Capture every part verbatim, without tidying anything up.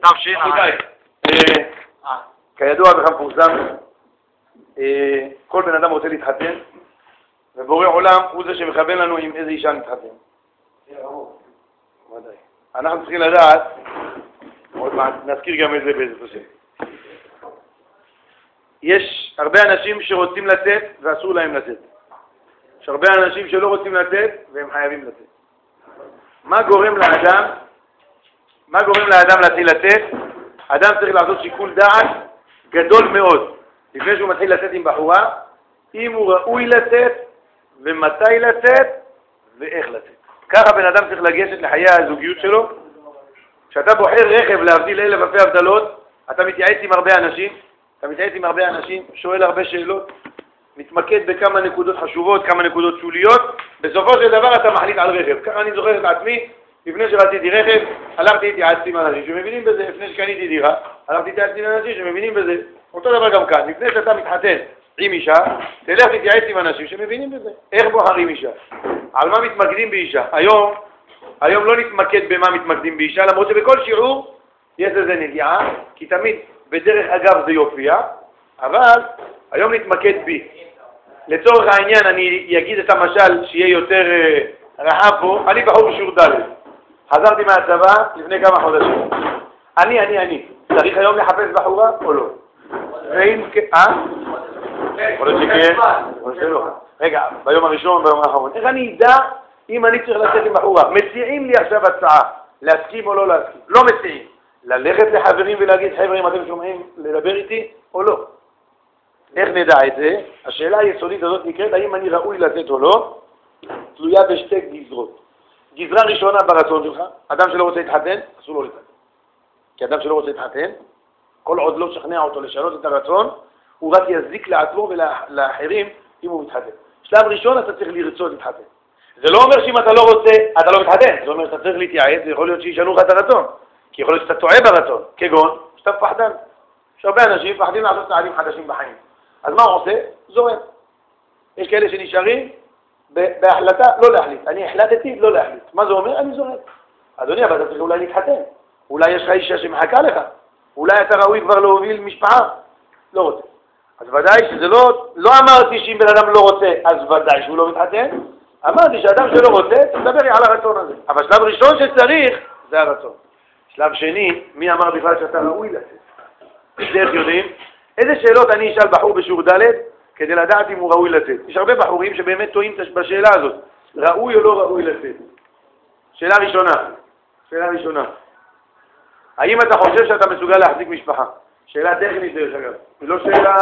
תפשי. כידוע וכמפורסם, כל בן אדם רוצה להתחתן, ובורא עולם הוא זה שמכוון לנו עם איזה אישה נתחתן. אנחנו צריכים לדעת, עוד מעט נזכיר גם את זה באיזה תושם. יש הרבה אנשים שרוצים לתת ואסור להם לתת. יש הרבה אנשים שלא רוצים לתת והם חייבים לתת. מה גורם לאדם, מה גורם לאדם להתחיל לתת? אדם צריך לעשות שיקול דעת גדול מאוד לפני שהוא מתחיל לתת עם בחורה, אם הוא ראוי לתת ומתי לתת ואיך לתת. ככה בן אדם צריך לגשת לחיי הזוגיות שלו. כשאתה בוחר רכב להבדיל אלף אלפי הבדלות, אתה מתייעץ עם הרבה אנשים, אתה מתייעץ עם הרבה אנשים, שואל הרבה שאלות, מתמקד בכמה נקודות חשובות, כמה נקודות שוליות, בסופו של דבר אתה מחליט על רכב. ככה אני זוכר את עצמי, לפני שרציתי רכב, הלכתי התייעצתי עם אנשים שמבינים בזה, לפני שקניתי דירה, הלכתי התייעצתי עם אנשים שמבינים בזה. אותו דבר גם כאן, לפני שאתה מתחתן עם אישה, תלך להתייעץ עם אנשים שמבינים בזה. איך בוחרים אישה? על מה מתמקדים באישה? היום, היום לא נתמקד במה מתמקדים באישה, למרות שבכל שיעור יש איזה נגיעה, כי תמיד בדרך אגב זה יופיע, אבל היום נתמקד בי. לצורך העניין אני אגיד את המשל שיהיה יותר רחב פה. אני בחור בשיעור ד', חזרתי מהצבא לפני כמה חודשים. אני, אני, אני. צריך היום לחפש בחורה או לא? ואם כן, אה? יכול להיות שכן, יכול להיות שלא. רגע, ביום הראשון, ביום האחרון. איך אני אדע אם אני צריך לצאת עם בחורה? מציעים לי עכשיו הצעה, להסכים או לא להסכים? לא מציעים. ללכת לחברים ולהגיד, חבר'ה, אם אתם שומעים לדבר איתי או לא? איך נדע את זה? השאלה היסודית הזאת נקראת, האם אני ראוי לתת או לא, תלויה בשתי גזרות. גזרה ראשונה ברצון שלך, אדם שלא רוצה להתחתן, אסור לו להתחתן. כי אדם שלא רוצה להתחתן, כל עוד לא שכנע אותו לשנות את הרצון, הוא רק יזיק לעצמו ולאחרים אם הוא מתחתן. שלב ראשון אתה צריך לרצות להתחתן. זה לא אומר שאם אתה לא רוצה, אתה לא מתחתן. זה אומר שאתה צריך להתייעץ, זה יכול להיות שישנו לך את הרצון. כי יכול להיות שאתה טועה ברצון, כגון, שאתה פחדן. יש הרבה אנשים פחדים לעשות צעדים חדשים בחיים. אז מה הוא עושה? זורם. יש כאלה שנשארים בהחלטה לא להחליט. אני החלטתי לא להחליט. מה זה אומר? אני זורם. אדוני, אבל אתה צריך אולי להתחתן. אולי יש לך אישה שמחכה לך. אולי אתה ראוי כבר להוביל משפחה. לא רוצה. אז ודאי שזה לא, לא אמרתי שאם בן אדם לא רוצה, אז ודאי שהוא לא מתחתן. אמרתי שאדם שלא רוצה, תדבר על הרצון הזה. אבל שלב ראשון שצריך, זה הרצון. שלב שני, מי אמר בכלל שאתה ראוי לתת? איך יודעים? איזה שאלות אני אשאל בחור בשיעור ד' כדי לדעת אם הוא ראוי לתת? יש הרבה בחורים שבאמת טועים בשאלה הזאת. ראוי או לא ראוי לתת? שאלה ראשונה. שאלה ראשונה. האם אתה חושב שאתה מסוגל להחזיק משפחה? שאלה טכנית דרך אגב. היא לא שאלה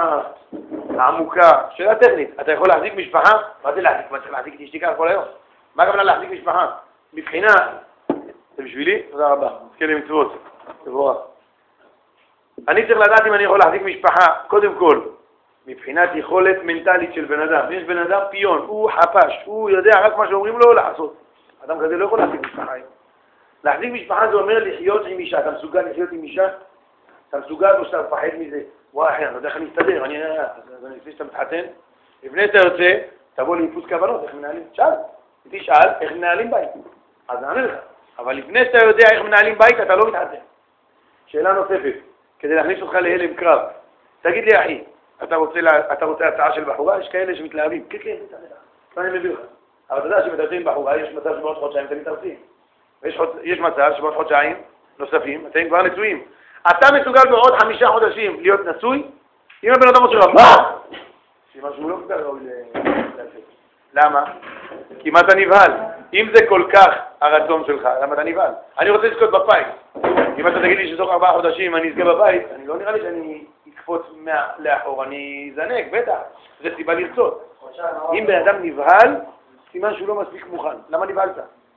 עמוקה. שאלה טכנית. אתה יכול להחזיק משפחה? מה זה להחזיק? מה צריך להחזיק את אשתי ככה כל היום? מה הכוונה להחזיק משפחה? מבחינה... זה בשבילי? תודה רבה. תזכה למצוות. תבורך. אני צריך לדעת אם אני יכול להחזיק משפחה, קודם כל, מבחינת יכולת מנטלית של בן אדם. יש בן אדם פיון, הוא חפש, הוא יודע רק מה שאומרים לו לעשות. אדם כזה לא יכול להחזיק משפחה. להחזיק משפחה זה אומר לחיות עם אישה. אתה מסוגל לחיות עם אישה? אתה מסוגל או שאתה מפחד מזה? וואי אחי, אני לא יודע איך אני אסתדר, אני לפני שאתה מתחתן, לפני שאתה יוצא, תבוא לאיפוס כוונות, איך מנהלים? שאל, תשאל איך מנהלים בית. אז נענה לך. אבל לפני שאתה יודע איך מנהלים בית, אתה לא מתחתן. שאלה נוספת, כדי להכניס אותך להלם קרב. תגיד לי, אחי, אתה רוצה, אתה רוצה הצעה של בחורה? יש כאלה שמתלהבים. כן, כן, אני מביא לך. אבל אתה יודע שמתרצים בחורה, יש מצב שבעוד חודשיים אתם מתרצים. יש מצב שבעוד חודשיים נוספים, אתם כבר נשואים. אתה מסוגל בעוד חמישה חודשים להיות נשוי? אם הבן אדם אומר, מה? שמשהו לא כדאי ראוי לעשות. למה? כי מה אתה נבהל? אם זה כל כך הרצון שלך, למה אתה נבהל? אני רוצה לזכות בבית. אם אתה תגיד לי שתוך ארבעה חודשים אני אזכה בבית, אני לא נראה לי שאני אקפוץ לאחור, אני זנק, בטח. זה סיבה לרצות. אם בן אדם נבהל, סימן שהוא לא מספיק מוכן. למה נבהלת?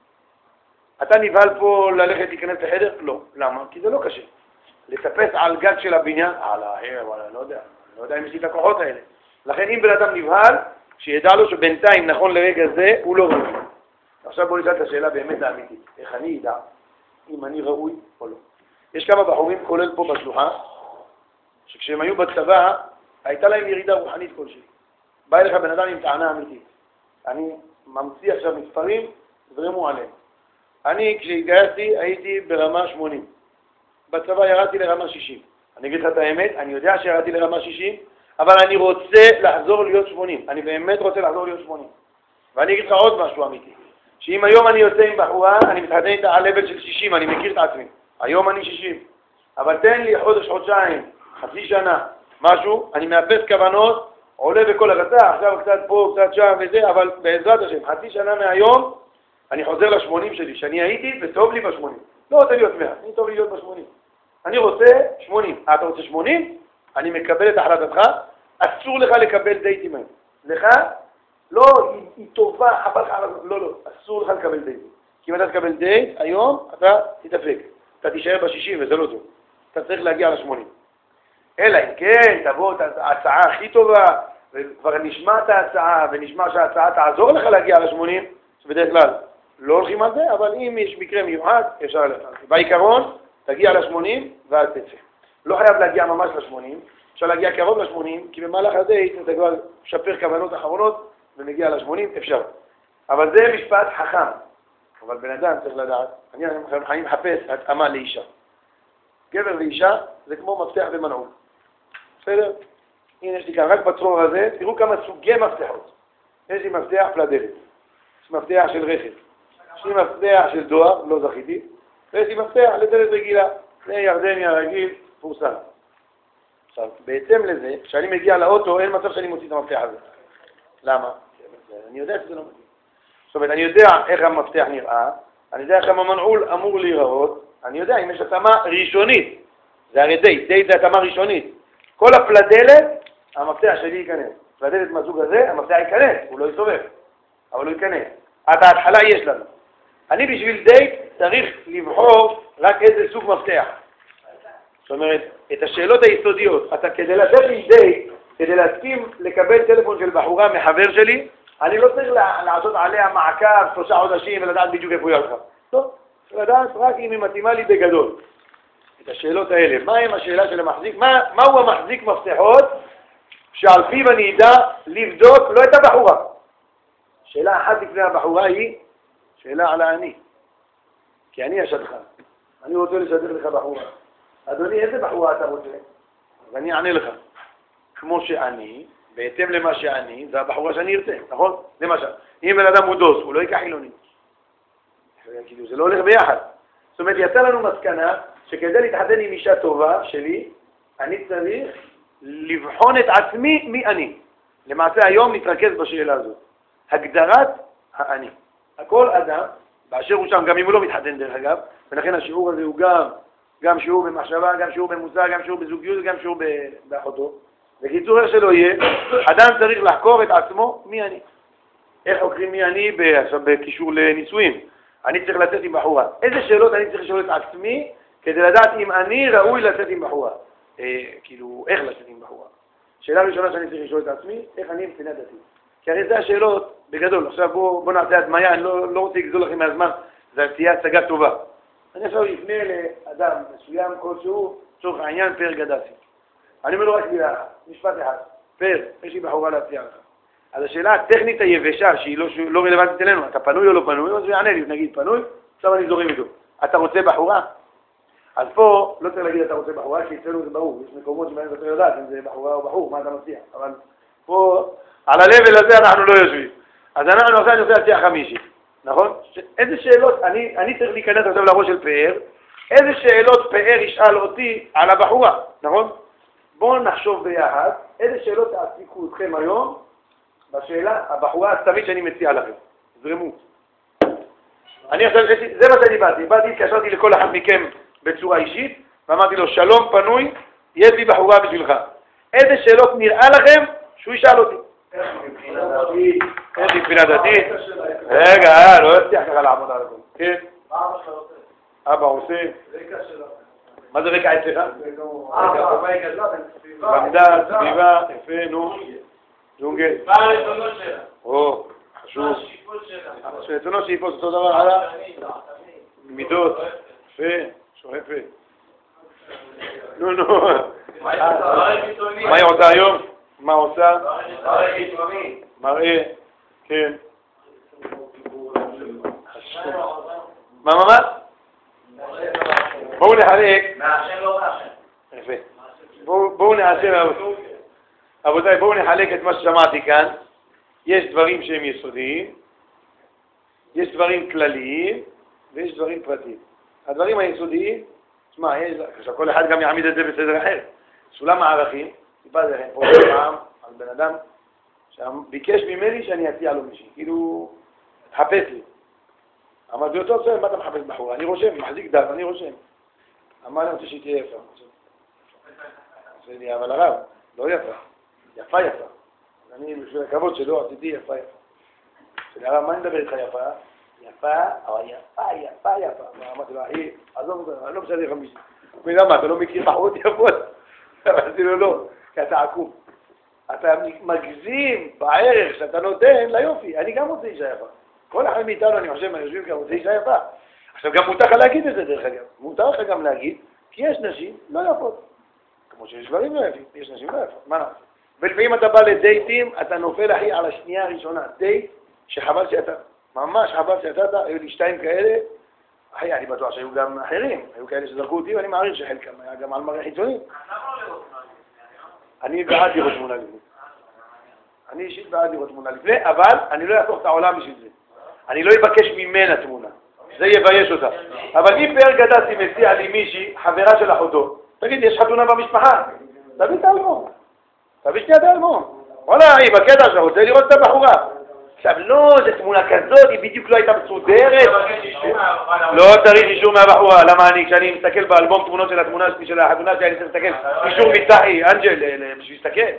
אתה נבהל פה ללכת להיכנס לחדר? לא. למה? כי זה לא קשה. לטפס על גג של הבניין? הלאה, וואלה, לא יודע. לא יודע אם יש לי את הכוחות האלה. לכן אם בן אדם נבהל, שידע לו שבינתיים, נכון לרגע זה, הוא לא ראוי. עכשיו בוא נשאל את השאלה באמת האמיתית. איך אני ידע אם אני ראוי או לא? יש כמה בחורים, כולל פה בשלוחה, שכשהם היו בצבא, הייתה להם ירידה רוחנית כלשהי. בא אליך בן אדם עם טענה אמיתית. אני ממציא עכשיו מספרים, זרמו עליהם. אני, כשהתגייסתי, הייתי ברמה שמונים. בצבא ירדתי לרמה שישים. אני אגיד לך את האמת, אני יודע שירדתי לרמה שישים, אבל אני רוצה לחזור להיות שמונים. אני באמת רוצה לחזור להיות שמונים. ואני אגיד לך עוד משהו אמיתי. שאם היום אני יוצא עם בחורה, אני מתחתן איתה על לבל של שישים, אני מכיר את עצמי. היום אני שישים. אבל תן לי חודש, חודשיים, חצי שנה, משהו, אני מאפס כוונות, עולה בכל הרצה, עכשיו קצת פה, קצת שם וזה, אבל בעזרת השם, חצי שנה מהיום, אני חוזר לשמונים שלי, שאני הייתי וטוב לי בשמונים. לא רוצה להיות מאה, אני טוב לי להיות בשמונים. אני רוצה שמונים. אתה רוצה שמונים? אני מקבל את החלטתך, אסור לך לקבל דייטים היום. לך? לא, היא, היא טובה, חבל לך, לא, לא, אסור לך לקבל דייטים. כי אם אתה תקבל דייט, היום אתה תתאפק. אתה תישאר בשישים וזה לא טוב. אתה צריך להגיע לשמונים. אלא אם כן, תבוא את ההצעה הכי טובה, וכבר נשמע את ההצעה, ונשמע שההצעה תעזור לך להגיע לשמונים, שבדרך כלל לא הולכים על זה, אבל אם יש מקרה מיוחד, אפשר ללכת. בעיקרון, תגיע ל-שמונים ואז תצא. לא חייב להגיע ממש ל-שמונים, אפשר להגיע קרוב ל-שמונים, כי במהלך הדייט אתה כבר משפר כוונות אחרונות ומגיע ל-שמונים, אפשר. אבל זה משפט חכם. אבל בן אדם צריך לדעת, אני חיים מחפש התאמה לאישה. גבר ואישה זה כמו מפתח ומנעול. בסדר? הנה יש לי כאן רק בצרור הזה, תראו כמה סוגי מפתחות. יש לי מפתח פלדלת, יש מפתח של רכב, יש לי מפתח של דואר, לא זכיתי, ויש לי מפתח לדלת רגילה, זה ירדני הרגיל, פורסם. עכשיו, בעצם לזה, כשאני מגיע לאוטו, אין מצב שאני מוציא את המפתח הזה. למה? אני יודע שזה לא מתאים. זאת אומרת, אני יודע איך המפתח נראה, אני יודע איך המנעול אמור להיראות, אני יודע אם יש התאמה ראשונית, זה הרי דייט, דייט זה התאמה ראשונית. כל הפלדלת, המפתח שלי ייכנס. פלדלת מהסוג הזה, המפתח ייכנס, הוא לא יסובב, אבל הוא ייכנס. עד ההתחלה יש לנו. אני בשביל דייט צריך לבחור רק איזה סוג מפתח. זאת אומרת, את השאלות היסודיות, אתה כדי לצאת עם דייט, כדי להסכים לקבל טלפון של בחורה מחבר שלי, אני לא צריך לעשות עליה מעקב שלושה חודשים ולדעת בדיוק איפה היא הלכה. לא, צריך לדעת רק אם היא מתאימה לי בגדול. את השאלות האלה, מה הם השאלה של המחזיק, מה, מהו המחזיק מפתחות שעל פיו אני אדע לבדוק לא את הבחורה. שאלה אחת לפני הבחורה היא שאלה על האני. כי אני השדכן. אני רוצה לשדר לך בחורה. אדוני, איזה בחורה אתה רוצה? אז אני אענה לך. כמו שאני, בהתאם למה שאני, זה הבחורה שאני ארצה, נכון? למשל, אם בן אדם הוא דוס, הוא לא ייקח חילוני. כאילו, זה לא הולך ביחד. זאת אומרת, יצא לנו מסקנה שכדי להתחתן עם אישה טובה שלי, אני צריך לבחון את עצמי מי אני. למעשה היום נתרכז בשאלה הזאת. הגדרת האני. הכל אדם, באשר הוא שם, גם אם הוא לא מתחתן דרך אגב, ולכן השיעור הזה הוא גם, גם שיעור במחשבה, גם שיעור במוסר, גם שיעור בזוגיות, גם שיעור באחותו. בקיצור, איך שלא יהיה, אדם צריך לחקור את עצמו מי אני. איך חוקרים מי אני עכשיו בקישור לנישואים? אני צריך לצאת עם בחורה. איזה שאלות אני צריך לשאול את עצמי כדי לדעת אם אני ראוי לצאת עם בחורה? אה, כאילו, איך לצאת עם בחורה? שאלה ראשונה שאני צריך לשאול את עצמי, איך אני מבחינה דתית? כי הרי זה השאלות בגדול. עכשיו בואו בוא נעשה הדמיה, אני לא, לא רוצה לגזול לכם מהזמן, זה תהיה הצגה טובה. אני עכשיו יפנה לאדם מסוים כלשהו, צורך העניין פר גדסי. אני אומר לו רק מילה אחת, משפט אחד, פר, יש לי בחורה להציע לך. אז השאלה הטכנית היבשה, שהיא לא, לא רלוונטית אלינו, אתה פנוי או לא פנוי, אז הוא יענה לי, נגיד פנוי, עכשיו אני זורם איתו. אתה רוצה בחורה? אז פה לא צריך להגיד אתה רוצה בחורה, כי אצלנו זה ברור, יש מקומות שבהם אתה יודעת אם זה בחורה או בחור, מה אתה מציע, אבל פה, על הלבל הזה אנחנו לא יושבים. אז אנחנו עכשיו אני רוצה להציע חמישי, נכון? איזה שאלות, אני, אני צריך להיכנס עכשיו לראש של פאר, איזה שאלות פאר ישאל אותי על הבחורה, נכון? בואו נחשוב ביחד, איזה שאלות תעסיקו אתכם היום בשאלה, הבחורה הסתמית שאני מציע לכם. זרמו. אני עכשיו, זה מה שאני באתי. באתי, התקשרתי לכל אחד מכם בצורה אישית, ואמרתי לו, שלום פנוי, יש לי בחורה בשבילך. איזה שאלות נראה לכם שהוא ישאל אותי? איך מבחינה דתית? איך מבחינה דתית? רגע, לא הצליח ככה לעמוד על זה. כן? מה אבא שלך עושה? אבא עושה? רקע שלך. מה זה רקע אצלך? במדע, סביבה, יפה, נו. ג'ונגל. מה הרצונות שלה? או, חשוב. הרצונות שאיפות אותו דבר הלאה? מידות. יפה, שואפה. נו, נו. מה היא עושה היום? מה עושה? מראה. כן. מה, מה, מה? בואו נחלק. מהשם לא מהשם. יפה. בואו נעשה, רבותיי, בואו נחלק את מה ששמעתי כאן. יש דברים שהם יסודיים, יש דברים כלליים, ויש דברים פרטיים. הדברים היסודיים, תשמע, כל אחד גם יעמיד את זה בסדר אחר. סולם הערכים, סיפרתי לכם פה פעם על בן אדם שביקש ממני שאני אציע לו מישהי, כאילו, תחפש לי. אמרתי אותו, בסדר, מה אתה מחפש בחורה? אני רושם, מחזיק דף, אני רושם. אמר לי, רוצה שהיא תהיה יפה. לי, אבל הרב, לא יפה, יפה יפה. אני בשביל הכבוד שלו עשיתי יפה יפה. שלי הרב, מה אני מדבר איתך יפה? יפה, אבל יפה, יפה, יפה. אמרתי לו, אחי, עזוב, אני לא משנה לך מישהו. הוא אומר, למה, אתה לא מכיר בחורות יפות? אמרתי לו, לא, כי אתה עקום. אתה מגזים בערך שאתה נותן ליופי. אני גם רוצה אישה יפה. כל אחד מאיתנו, אני חושב, אני יושבים גם רוצה אישה יפה. עכשיו, גם מותר לך להגיד את זה, דרך אגב. מותר לך גם להגיד, כי יש נשים לא יפות. כמו שיש דברים לא יפים, יש נשים לא יפות. מה נעשה? ולפעמים אתה בא לדייטים, אתה נופל, אחי, על השנייה הראשונה. דייט שחבל שאתה, ממש חבל שאתה, היו לי שתיים כאלה, אחי, אני בטוח שהיו גם אחרים. היו כאלה שזרקו אותי, ואני מעריך שחלקם היה גם על מראה חיצוני. אני בעד לראות תמונה לפני. אני אישית בעד לראות תמונה לפני, אבל אני לא אהפוך את העולם בשביל זה. אני לא אבקש ממנה תמונה. זה יבייש אותה. אבל אם פר גדסי מציע לי מישהי, חברה של אחותו, תגיד, יש חתונה במשפחה? תביא את האלמון. תביא שנייה את האלמון. וואלה, היא בקטע שלך, רוצה לראות את הבחורה. עכשיו, לא, זו תמונה כזאת, היא בדיוק לא הייתה מסודרת. לא צריך אישור מהבחורה. למה אני, כשאני מסתכל באלבום תמונות של התמונה של החתונה שלי, אני צריך להסתכל אישור מצחי, אנג'ל, בשביל להסתכל.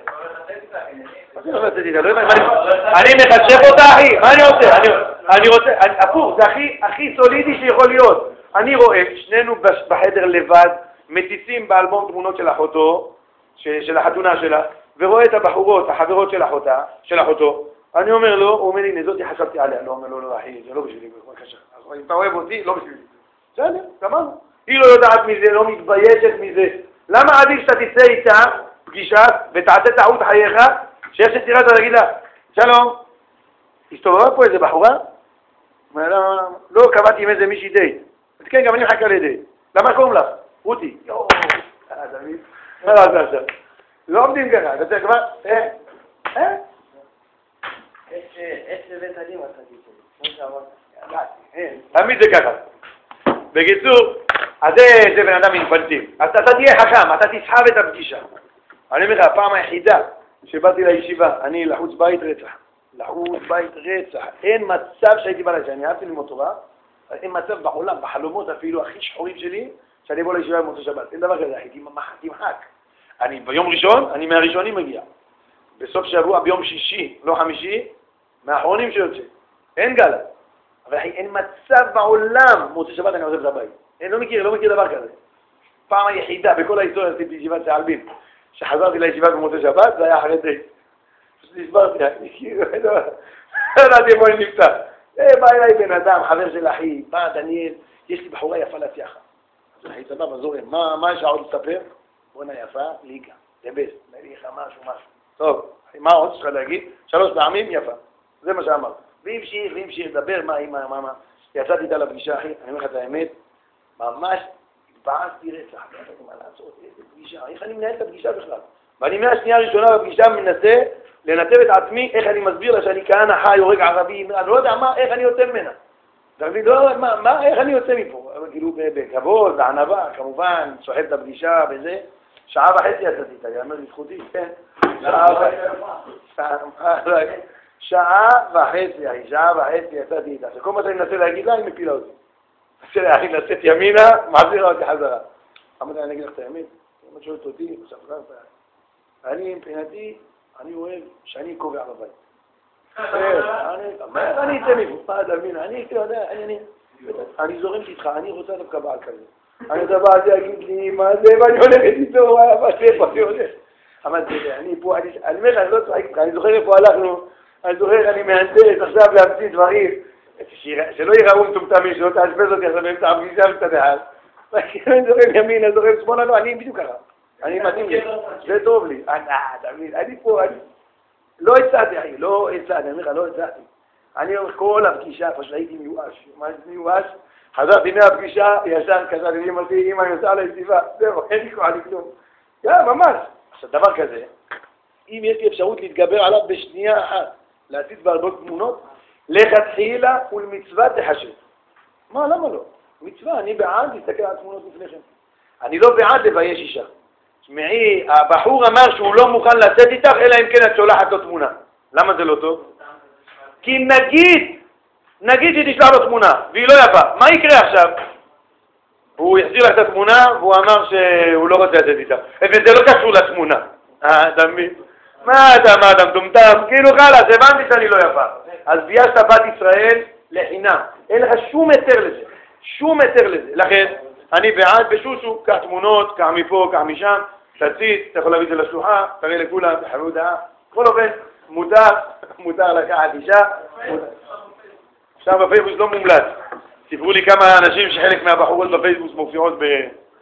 אני מחשב אותה, אחי, מה אני רוצה? אני רוצה, הפוך, זה הכי סולידי שיכול להיות. אני רואה, שנינו בחדר לבד, מטיסים באלבום תמונות של אחותו, של החתונה שלה, ורואה את הבחורות, החברות של אחותה, של אחותו. אני אומר לו, הוא אומר לי, נזאתי חשבתי עליה. לא אומר לו, לא, אחי, זה לא בשבילי, בבקשה. אם אתה אוהב אותי, לא בשבילי. בסדר, גמרנו. היא לא יודעת מזה, לא מתביישת מזה. למה עדיף שאתה תצא איתה, פגישה, ותעשה טעות חייך, שיש שתראה אותה, תגיד לה, שלום, הסתובבה פה איזה בחורה? לא, קבעתי עם איזה מישהי דייט. כן, גם אני מחכה לדייט. למה קוראים לך? רותי. יואו, דוד. מה לא עושה עכשיו? לא עומדים ככה, אתה יודע כבר, אה? אה? יש לבית הדין עשיתי שלי, כמו שאמרת. תמיד זה ככה. בקיצור, אז זה בן אדם אינפנטיל. אז אתה תהיה חכם, אתה תסחב את הפגישה. אני אומר לך, הפעם היחידה שבאתי לישיבה, אני לחוץ בית רצח. לחוץ בית רצח. אין מצב שהייתי בא לישיבה, אני אהבתי ללמוד תורה, אין מצב בעולם, בחלומות אפילו הכי שחורים שלי, שאני בוא לישיבה במוצאי שבת. אין דבר כזה, הייתי תמחק. אני ביום ראשון, אני מהראשונים מגיע. בסוף שבוע, ביום שישי, לא חמישי, מהאחרונים שיוצא. אין גלה. אבל אין מצב בעולם, מוצאי שבת אני עוזב את הבית. אני לא מכיר, לא מכיר דבר כזה. פעם היחידה, בכל ההיסטוריה עשיתי בישיבת שעלבין, שחזרתי לישיבה במוצאי שבת, זה היה אחרי דייט. פשוט הסברתי, אני כאילו, לא ידעתי בואי נפתח. בא אליי בן אדם, חבר של אחי, בא דניאל, יש לי בחורה יפה להציע לך. אז אחי סבבה, זורם, מה יש עוד לספר? בואנה יפה, ליגה, זה בסט, מריחה משהו, משהו. טוב, מה עוד צריך להגיד? שלוש פעמים יפה, זה מה שאמר. והמשיך, והמשיך לדבר, מה, מה, מה, מה. יצאתי איתה לפגישה, אחי, אני אומר לך את האמת, ממש התבאסתי רצח, לא ידעתי מה לעשות, איזה פגישה, איך אני מנהל את הפגישה בכלל? ואני מהשנייה הראשונה בפגישה מנסה לנתב את עצמי, איך אני מסביר לה שאני כהנא חי, הורג ערבי, אני לא יודע מה, איך אני יוצא ממנה. תגיד, לא, מה, מה, איך אני יוצא מפה? כאילו, בכבוד, בענווה, כמובן, סוחב את הפגישה וזה. שעה וחצי יצאתי איתה, יאמר לזכותי, כן? שעה וחצי, אחי, שעה וחצי יצאתי איתה. שכל מה שאני מנסה להגיד לה, היא מפילה אותי. אני נצאת ימינה, מחזירה אותי חזרה. אמרתי, אני אגיד לך את הימין, אם את שואלת אותי, עכשיו חזרת. אני, מבחינתי, אני אוהב שאני קובע בבית. אני אצא מפה, דמין, אני יודע, אני זורמת איתך, אני רוצה דווקא בעל כזה. אני יודע, בעדי יגיד לי, מה זה, ואני הולכת איתו, מה זה, מה זה הולך. אבל אני פה, אני אומר לך, אני לא צוחק, אני זוכר איפה הלכנו, אני זוכר, אני מהנדס עכשיו להמציא דברים, שלא יראו מטומטמים, שלא תעשבז אותי עכשיו באמצע הפגישה ותדעל. אני זוכר ימין, אני זוכר שמאלה, לא, אני בדיוק ככה. אני מתאים לי, זה טוב לי. אני פה, אני לא הצעתי, אחי, לא הצעתי, אני אומר לך, לא הצעתי. אני אומר, כל הפגישה, פשוט הייתי מיואש, מה זה מיואש? חזרתי מהפגישה, ישן, כזה, לי אמרתי, אמא, אני יוצא על הישיבה, זהו, אין לי כוח לי כלום. יאללה, ממש. עכשיו, דבר כזה, אם יש לי אפשרות להתגבר עליו בשנייה אחת, להציץ בהרבות תמונות, לכתחילה ולמצווה תחשב. מה, למה לא? מצווה, אני בעד להסתכל על תמונות לפניכם. אני לא בעד לבייש אישה. שמעי, הבחור אמר שהוא לא מוכן לצאת איתך, אלא אם כן את שולחת לו תמונה. למה זה לא טוב? כי נגיד, נגיד שתשלח לו תמונה, והיא לא יפה, מה יקרה עכשיו? הוא יחזיר לך את התמונה, והוא אמר שהוא לא רוצה לצאת איתך. וזה לא קשור לתמונה. אה, אתה מבין? מה אתה, מה אתה מטומטם? כאילו חלאס, הבנתי שאני לא יפה. אז ביישת בת ישראל לחינם. אין לך שום היתר לזה. שום היתר לזה. לכן, אני בעד בשושו, קח תמונות, קח מפה, קח משם, תציץ, אתה יכול להביא את זה לשלוחה, תראה לכולם, תחרו דעה. כל אופן, מותר, מותר לקחת אישה. עכשיו בפייסבוק לא מומלץ. סיפרו לי כמה אנשים שחלק מהבחורות בפייסבוק מופיעות ב...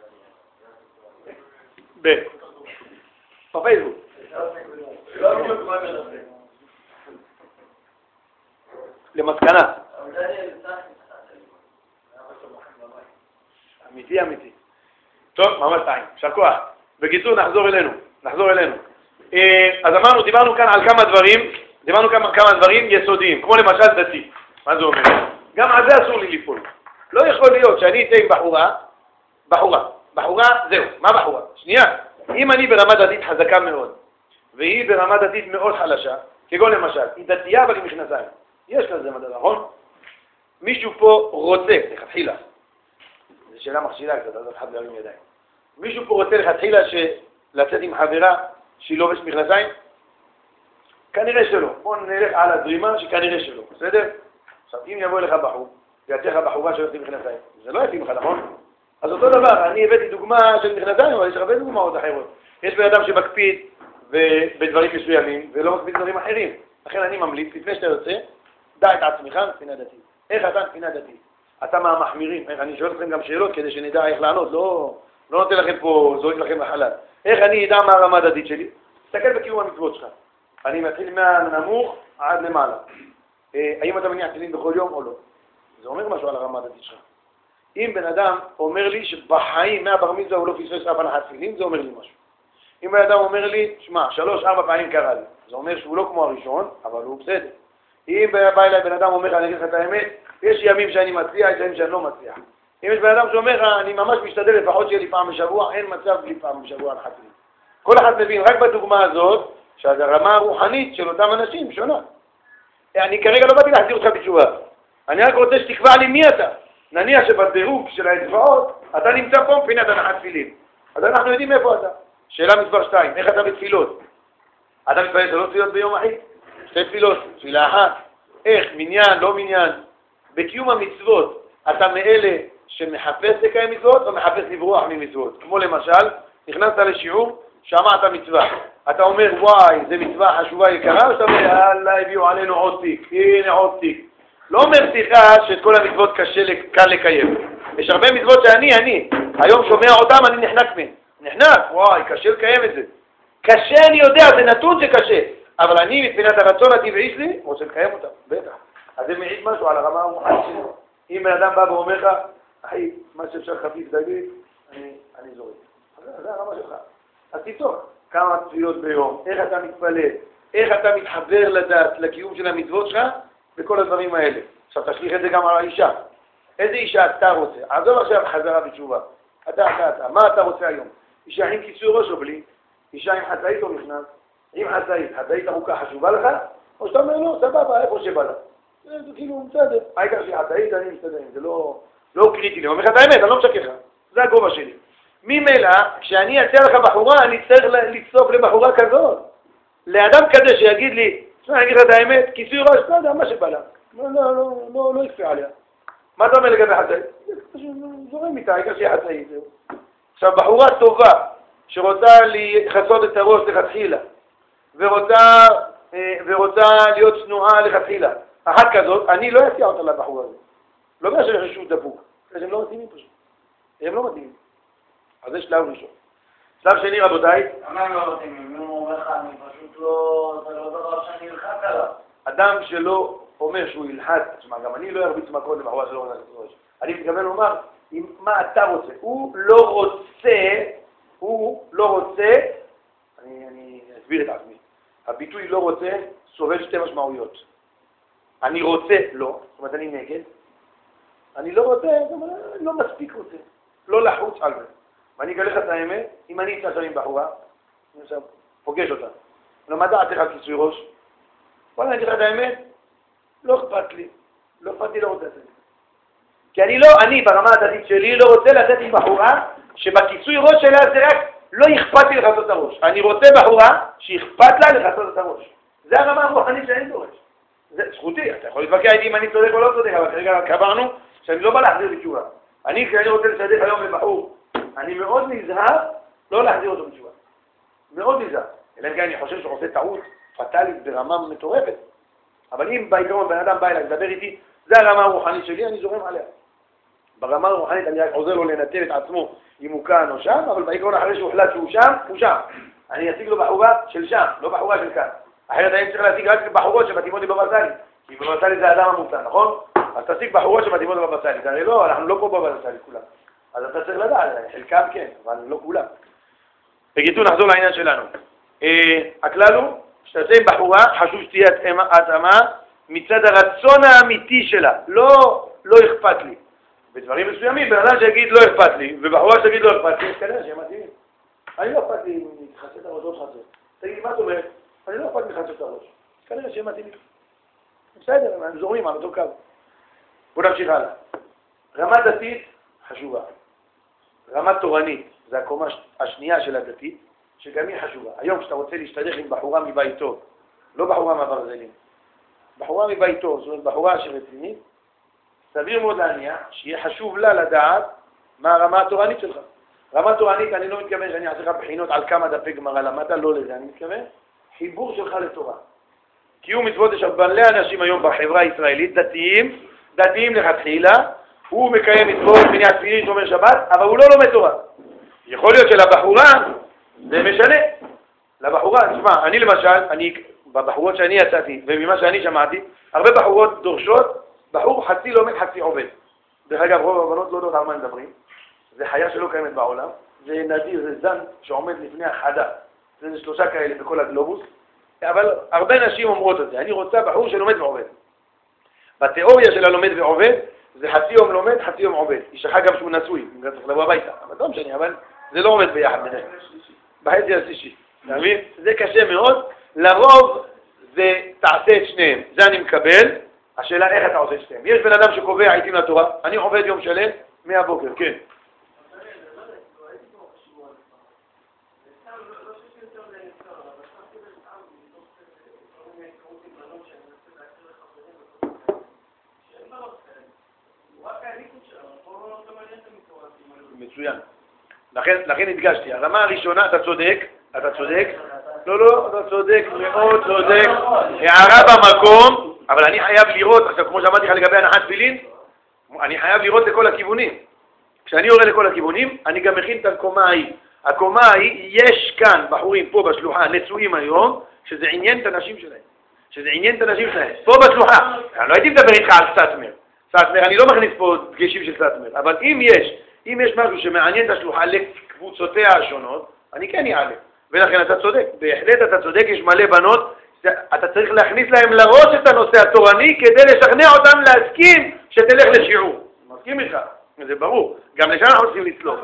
ב... בפייסבוק. למסקנה. אמיתי, אמיתי. טוב, ממש טעים. יישר כוח. בקיצור, נחזור אלינו. נחזור אלינו. אז אמרנו, דיברנו כאן על כמה דברים, דיברנו כמה, כמה דברים יסודיים, כמו למשל דתי. מה זה אומר? גם על זה אסור לי לפעול. לא יכול להיות שאני אצא עם בחורה, בחורה, בחורה, זהו, מה בחורה? שנייה, אם אני ברמה דתית חזקה מאוד, והיא ברמה דתית מאוד חלשה, כגון למשל, היא דתייה אבל עם מכנסיים. יש כזה מדע, נכון? מישהו פה רוצה, לכתחילה, זו שאלה מכשילה קצת, אז אחד להרים ידיים. מישהו פה רוצה לכתחילה לצאת עם חברה שהיא לובשת מכנסיים? כנראה שלא. בואו נלך על הדרימה שכנראה שלא, בסדר? עכשיו, אם יבוא אליך בחור, ויצא לך בחורה שיוצא עם מכנסיים, זה לא יתאים לך, נכון? אז אותו דבר, אני הבאתי דוגמה של מכנסיים, אבל יש הרבה דוגמאות אחרות. יש בן אדם שמקפיד בדברים מסוימים, ולא מקפיד דברים אחרים. לכן אני ממליץ, לפני שאתה יוצא, דע את עצמך מבחינה דתית. איך אתה מבחינה דתית? אתה מהמחמירים. אני שואל אתכם גם שאלות כדי שנדע איך לענות, לא, לא נותן לכם פה, זורק לכם לחלל. איך אני אדע מה הרמה הדתית שלי? תסתכל בקיום המצוות שלך. אני מתחיל מהנמוך עד למעלה. האם אתה מניח תפילין בכל יום או לא? זה אומר משהו על הרמה הדתית שלך. אם בן אדם אומר לי שבחיים מהבר מצווה הוא לא פספס אף הנחת תפילין, זה אומר לי משהו. אם בן אדם אומר לי, שמע, שלוש, ארבע פעמים קרה לי, זה אומר שהוא לא כמו הראשון, אבל הוא בסדר. אם בא אליי בן אדם אומר, אני אגיד לך את האמת, יש ימים שאני מצליח, יש ימים שאני לא מצליח. אם יש בן אדם שאומר, אני ממש משתדל לפחות שיהיה לי פעם בשבוע, אין מצב בלי פעם בשבוע הנחת תפילין. כל אחד מבין, רק בדוגמה הזאת, שהרמה הרוחנית של אותם אנשים שונה. אני כרגע לא באתי להחזיר אותך בתשובה. אני רק רוצה שתקבע לי מי אתה. נניח שבדירוג של האצבעות, אתה נמצא פה מפינת הנחת תפילין. אז אנחנו יודעים איפה אתה. שאלה מספר שתיים, איך אתה בתפילות? אתה מתפלל שלוש תפילות ביום אחי? שתי תפילות, תפילה אחת. איך? מניין, לא מניין. בקיום המצוות, אתה מאלה שמחפש לקיים מצוות או מחפש לברוח ממצוות? כמו למשל, נכנסת לשיעור, שמעת מצווה. אתה אומר, וואי, זה מצווה חשובה יקרה, או שאתה אומר, יאללה, הביאו עלינו עוד תיק, הנה עוד תיק. לא אומר שיחה שאת כל המצוות קשה כאן לקיים. יש הרבה מצוות שאני, אני, היום שומע אותם, אני נחנק מהן. נחנק, וואי, קשה לקיים את זה. קשה, אני יודע, זה נתון שקשה. אבל אני, מבחינת הרצון הטבעי שלי, רוצה לקיים אותם, בטח. אז זה מעיד משהו על הרמה המוחלט שלו. אם בן אדם בא ואומר לך, אחי, מה שאפשר חפיף דגית, אני, אני זורק. זה הרמה שלך. אז תפתור כמה תפילות ביום, איך אתה מתפלל, איך אתה מתחבר לדת, לקיום של המצוות שלך, וכל הדברים האלה. עכשיו תשליך את זה גם על האישה. איזה אישה אתה רוצה? עזוב עכשיו חזרה בתשובה. אתה, אתה, אתה. מה אתה רוצה היום? אישה עם כיסוי ראש או בלי? אישה עם חצאית או נכנס? עם חצאית. חצאית ארוכה חשובה לך? או שאתה אומר לא, סבבה, איפה שבא לך. זה כאילו מצטער. העיקר שחצאית אני מצטער. זה לא, לא קריטי לי. אני אומר לך את האמת, אני לא משקר לך. זה הגובה שלי. ממילא, כשאני אצא לך בחורה, אני צריך לצטוף לבחורה כזאת. לאדם כזה שיגיד לי, אני אגיד לך את האמת, כיסוי ראש, לא יודע, מה שבא לה. לא, לא, לא, לא, לא יקפה עליה. מה אתה אומר לגבי חצאית? זורם איתה, העיקר שיהיה חצאית. עכשיו, בחורה טובה, שרוצה לחצות את הראש לכתחילה, ורוצה, ורוצה להיות צנועה לכתחילה. אחת כזאת, אני לא אציע אותה לבחורה הזאת. לא בגלל שאני חושב שהוא דפוק, הם לא מתאימים פשוט. הם לא מתאימים. אז זה שלב ראשון. שלב שני, רבותיי. למה הם לא מתאימים? אם הוא אומר לך, אני פשוט לא... זה לא דבר שאני אלחץ עליו. אדם שלא אומר שהוא ילחץ, תשמע, גם אני לא ארביץ מכות לבחורה שלא רוצה לעשות ראש. אני מתכוון לומר, מה אתה רוצה? הוא לא רוצה, הוא לא רוצה, אני, אני אסביר את עצמי. הביטוי לא רוצה סובל שתי משמעויות. אני רוצה, לא, זאת אומרת אני נגד. אני לא רוצה, אני לא מספיק רוצה. לא לחוץ על זה. ואני אגלה לך את האמת, אם אני אצא שם עם בחורה, אני עכשיו פוגש אותה. לא מדעת לך כיסוי ראש. בוא אני אגיד לך את האמת, לא אכפת לי. לא אכפת לי, לא רוצה את זה. כי אני לא, אני ברמה הדתית שלי לא רוצה לתת עם בחורה שבכיסוי ראש שלה זה רק לא אכפת לי לחצות את הראש. אני רוצה בחורה שאכפת לה לחצות את הראש. זה הרמה הרוחנית שאני דורש. זה זכותי, אתה יכול להתווכח איתי אם אני צודק או לא צודק, אבל כרגע קבענו שאני לא בא להחזיר בתשובה. אני, כשאני רוצה לשדך היום לבחור, אני מאוד נזהר לא להחזיר אותו בתשובה. מאוד נזהר. אלא כי אני חושב שהוא עושה טעות פטאלית ברמה מטורפת. אבל אם בעיקרון בן אדם בא אליי לדבר איתי, זה הרמה הרוחנית שלי, אני זורם עליה. ברמה הרוחנית אני רק עוזר לו לנתב את עצמו אם הוא כאן או שם, אבל בעיקרון אחרי שהוא החלט שהוא שם, הוא שם. אני אשיג לו בחורה של שם, לא בחורה של כאן. אחרת אני צריך להשיג רק בחורות שמתאימות לי בבא סאלי. כי בבא סאלי זה האדם המוצא, נכון? אז תשיג בחורות שמתאימות לי בבא סאלי. זה הרי לא, אנחנו לא פה בבא סאלי כולם. אז אתה צריך לדעת, חלקם כן, אבל לא כולם. בקיצור, נחזור לעניין שלנו. הכלל הוא, כשאתה יוצא עם בחורה, חשוב שתהיה התאמה מצד הרצון האמיתי שלה. לא, לא אכפת לי. בדברים מסוימים, בן אדם שיגיד לא אכפת לי, ובחורה שתגיד לא אכפת לי, כנראה שהם מתאימים. אני לא אכפת לי אם נתחצה את הראש או חצה. תגיד, מה זאת אומרת? אני לא אכפת מחצה את הראש. כנראה שהם מתאימים. בסדר, הם זורמים על אותו קו. בואו נמשיך הלאה. רמה דתית חשובה. רמה תורנית, זה הקומה השנייה של הדתית, שגם היא חשובה. היום כשאתה רוצה להשתדך עם בחורה מביתו, לא בחורה מהברזלים, בחורה מביתו, זאת אומרת בחורה שרצינית, סביר מאוד להניח שיהיה חשוב לה לדעת מה הרמה התורנית שלך. רמה תורנית, אני לא מתכוון שאני אעשה לך בחינות על כמה דפי גמרא למדת, לא לזה, אני מתכוון חיבור שלך לתורה. קיום מצוות יש הרבה אנשים היום בחברה הישראלית, דתיים, דתיים לכתחילה, הוא מקיים מצוות, מניעת תפילין, שומר שבת, אבל הוא לא לומד תורה. יכול להיות שלבחורה זה משנה. לבחורה, תשמע, אני למשל, אני, בבחורות שאני יצאתי, וממה שאני שמעתי, הרבה בחורות דורשות, בחור חצי לומד, חצי עובד. דרך אגב, רוב הבנות לא יודעות על מה מדברים. זה חיה שלא קיימת בעולם. זה נדיר, זה זן שעומד לפני החדה. זה שלושה כאלה בכל הגלובוס. אבל הרבה נשים אומרות את זה. אני רוצה בחור שלומד ועובד. בתיאוריה של הלומד ועובד, זה חצי יום לומד, חצי יום עובד. היא שכחה גם שהוא נשוי, אם גם צריך לבוא הביתה. אבל לא משנה, אבל זה לא עובד ביחד ביניהם. בחצי השישי. אתה מבין? זה קשה מאוד. לרוב זה תעשה את שניהם. זה אני מקבל. השאלה איך אתה עושה את שניהם. יש בן אדם שקובע עיתים לתורה. אני עובד יום שלם מהבוקר, כן. מצוין. לכן, לכן הדגשתי, הרמה הראשונה, אתה צודק, אתה צודק, לא, לא, אתה צודק, מאוד צודק, הערה במקום, אבל אני חייב לראות, עכשיו כמו שאמרתי לך לגבי הנחת תפילין, אני חייב לראות לכל הכיוונים. כשאני יורד לכל הכיוונים, אני גם מכין את הקומה ההיא. הקומה ההיא, יש כאן בחורים פה בשלוחה נשואים היום, שזה עניין את הנשים שלהם. שזה עניין את הנשים שלהם. פה בשלוחה, אני לא הייתי מדבר איתך על סטמר. סטמר, אני לא מכניס פה דגשים של סטמר, אבל אם יש, אם יש משהו שמעניין את השלוחה לקבוצותיה השונות, אני כן אעלה. ולכן אתה צודק, בהחלט אתה צודק, יש מלא בנות, אתה צריך להכניס להם לראש את הנושא התורני כדי לשכנע אותם להסכים שתלך לשיעור. מסכים איתך? זה ברור. גם לשם אנחנו צריכים לצלוח.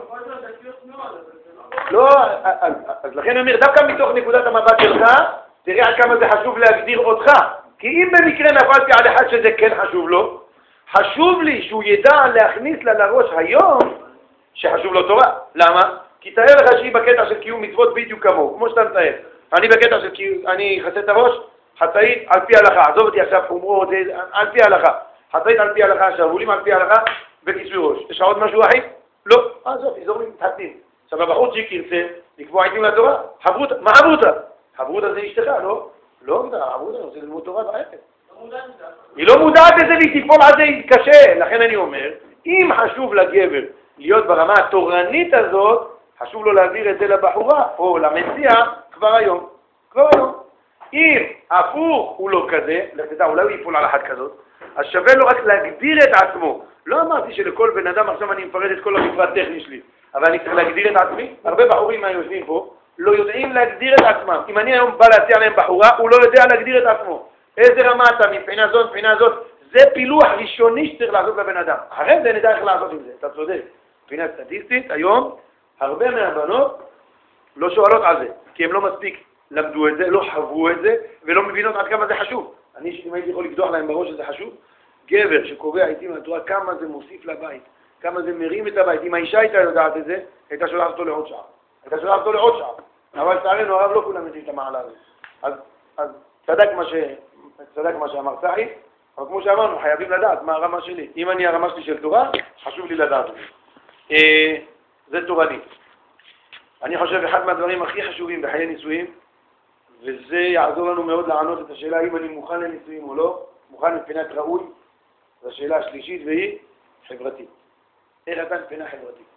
לא, אז לכן אני אומר, דווקא מתוך נקודת המבט שלך, תראה עד כמה זה חשוב להגדיר אותך. כי אם במקרה נפלתי על אחד שזה כן חשוב לו, חשוב לי שהוא ידע להכניס לה לראש היום שחשוב לו תורה. למה? כי תאר לך שהיא בקטע של קיום מצוות בדיוק כמוהו, כמו שאתה מתאר. אני בקטע של קיום, אני חצה את הראש, חצאית על פי הלכה, עזוב אותי עכשיו חומרות, על פי הלכה. חצאית על פי הלכה, שרוולים על פי הלכה, וכיסוי ראש. יש עוד משהו אחי? לא. עזוב, יזור לי מתחתנים. עכשיו הבחור שהיא ירצה לקבוע עיתים לתורה, חברותה. מה חברותה? חברותה זה אשתך, לא? לא, חברותה, אני רוצה ללמוד תורה בעצם. היא לא מודעת לזה והיא תיפול על זה קשה. לכן אני אומר, אם חשוב לגבר להיות ברמה התורנית הזאת, חשוב לו להעביר את זה לבחורה או למציע כבר היום. כבר היום. אם הפוך הוא לא כזה, לתדע, אולי הוא ייפול על אחת כזאת, אז שווה לו רק להגדיר את עצמו. לא אמרתי שלכל בן אדם עכשיו אני מפרט את כל המפרט הטכני שלי, אבל אני צריך להגדיר את עצמי. הרבה בחורים מהיושבים פה לא יודעים להגדיר את עצמם. אם אני היום בא להציע להם בחורה, הוא לא יודע להגדיר את עצמו. איזה רמה אתה, מבחינה זאת, מבחינה זאת, זה פילוח ראשוני שצריך לעשות לבן אדם. אחרי זה נדע איך לעשות עם זה, אתה צודק. מבחינה סטטיסטית, היום, הרבה מהבנות לא שואלות על זה, כי הם לא מספיק למדו את זה, לא חוו את זה, ולא מבינות עד כמה זה חשוב. אני, אם הייתי יכול לקדוח להם בראש שזה חשוב, גבר שקובע איתי מהתורה כמה זה מוסיף לבית, כמה זה מרים את הבית. אם האישה הייתה יודעת את זה, הייתה שולחת אותו לעוד שעה. הייתה שולחת אותו לעוד שעה. אבל לצערנו הרב לא כולם יודעים את המעלה הזאת. אז, אז צדק מה ש... צדק מה שאמר צחי, אבל כמו שאמרנו, חייבים לדעת מה הרמה שלי. אם אני הרמה שלי של תורה, חשוב לי לדעת. אה, זה תורני. אני חושב אחד מהדברים הכי חשובים בחיי נישואים, וזה יעזור לנו מאוד לענות את השאלה אם אני מוכן לנישואים או לא, מוכן מבחינת ראוי, זו השאלה השלישית והיא חברתית. איך אתה מבחינה חברתית?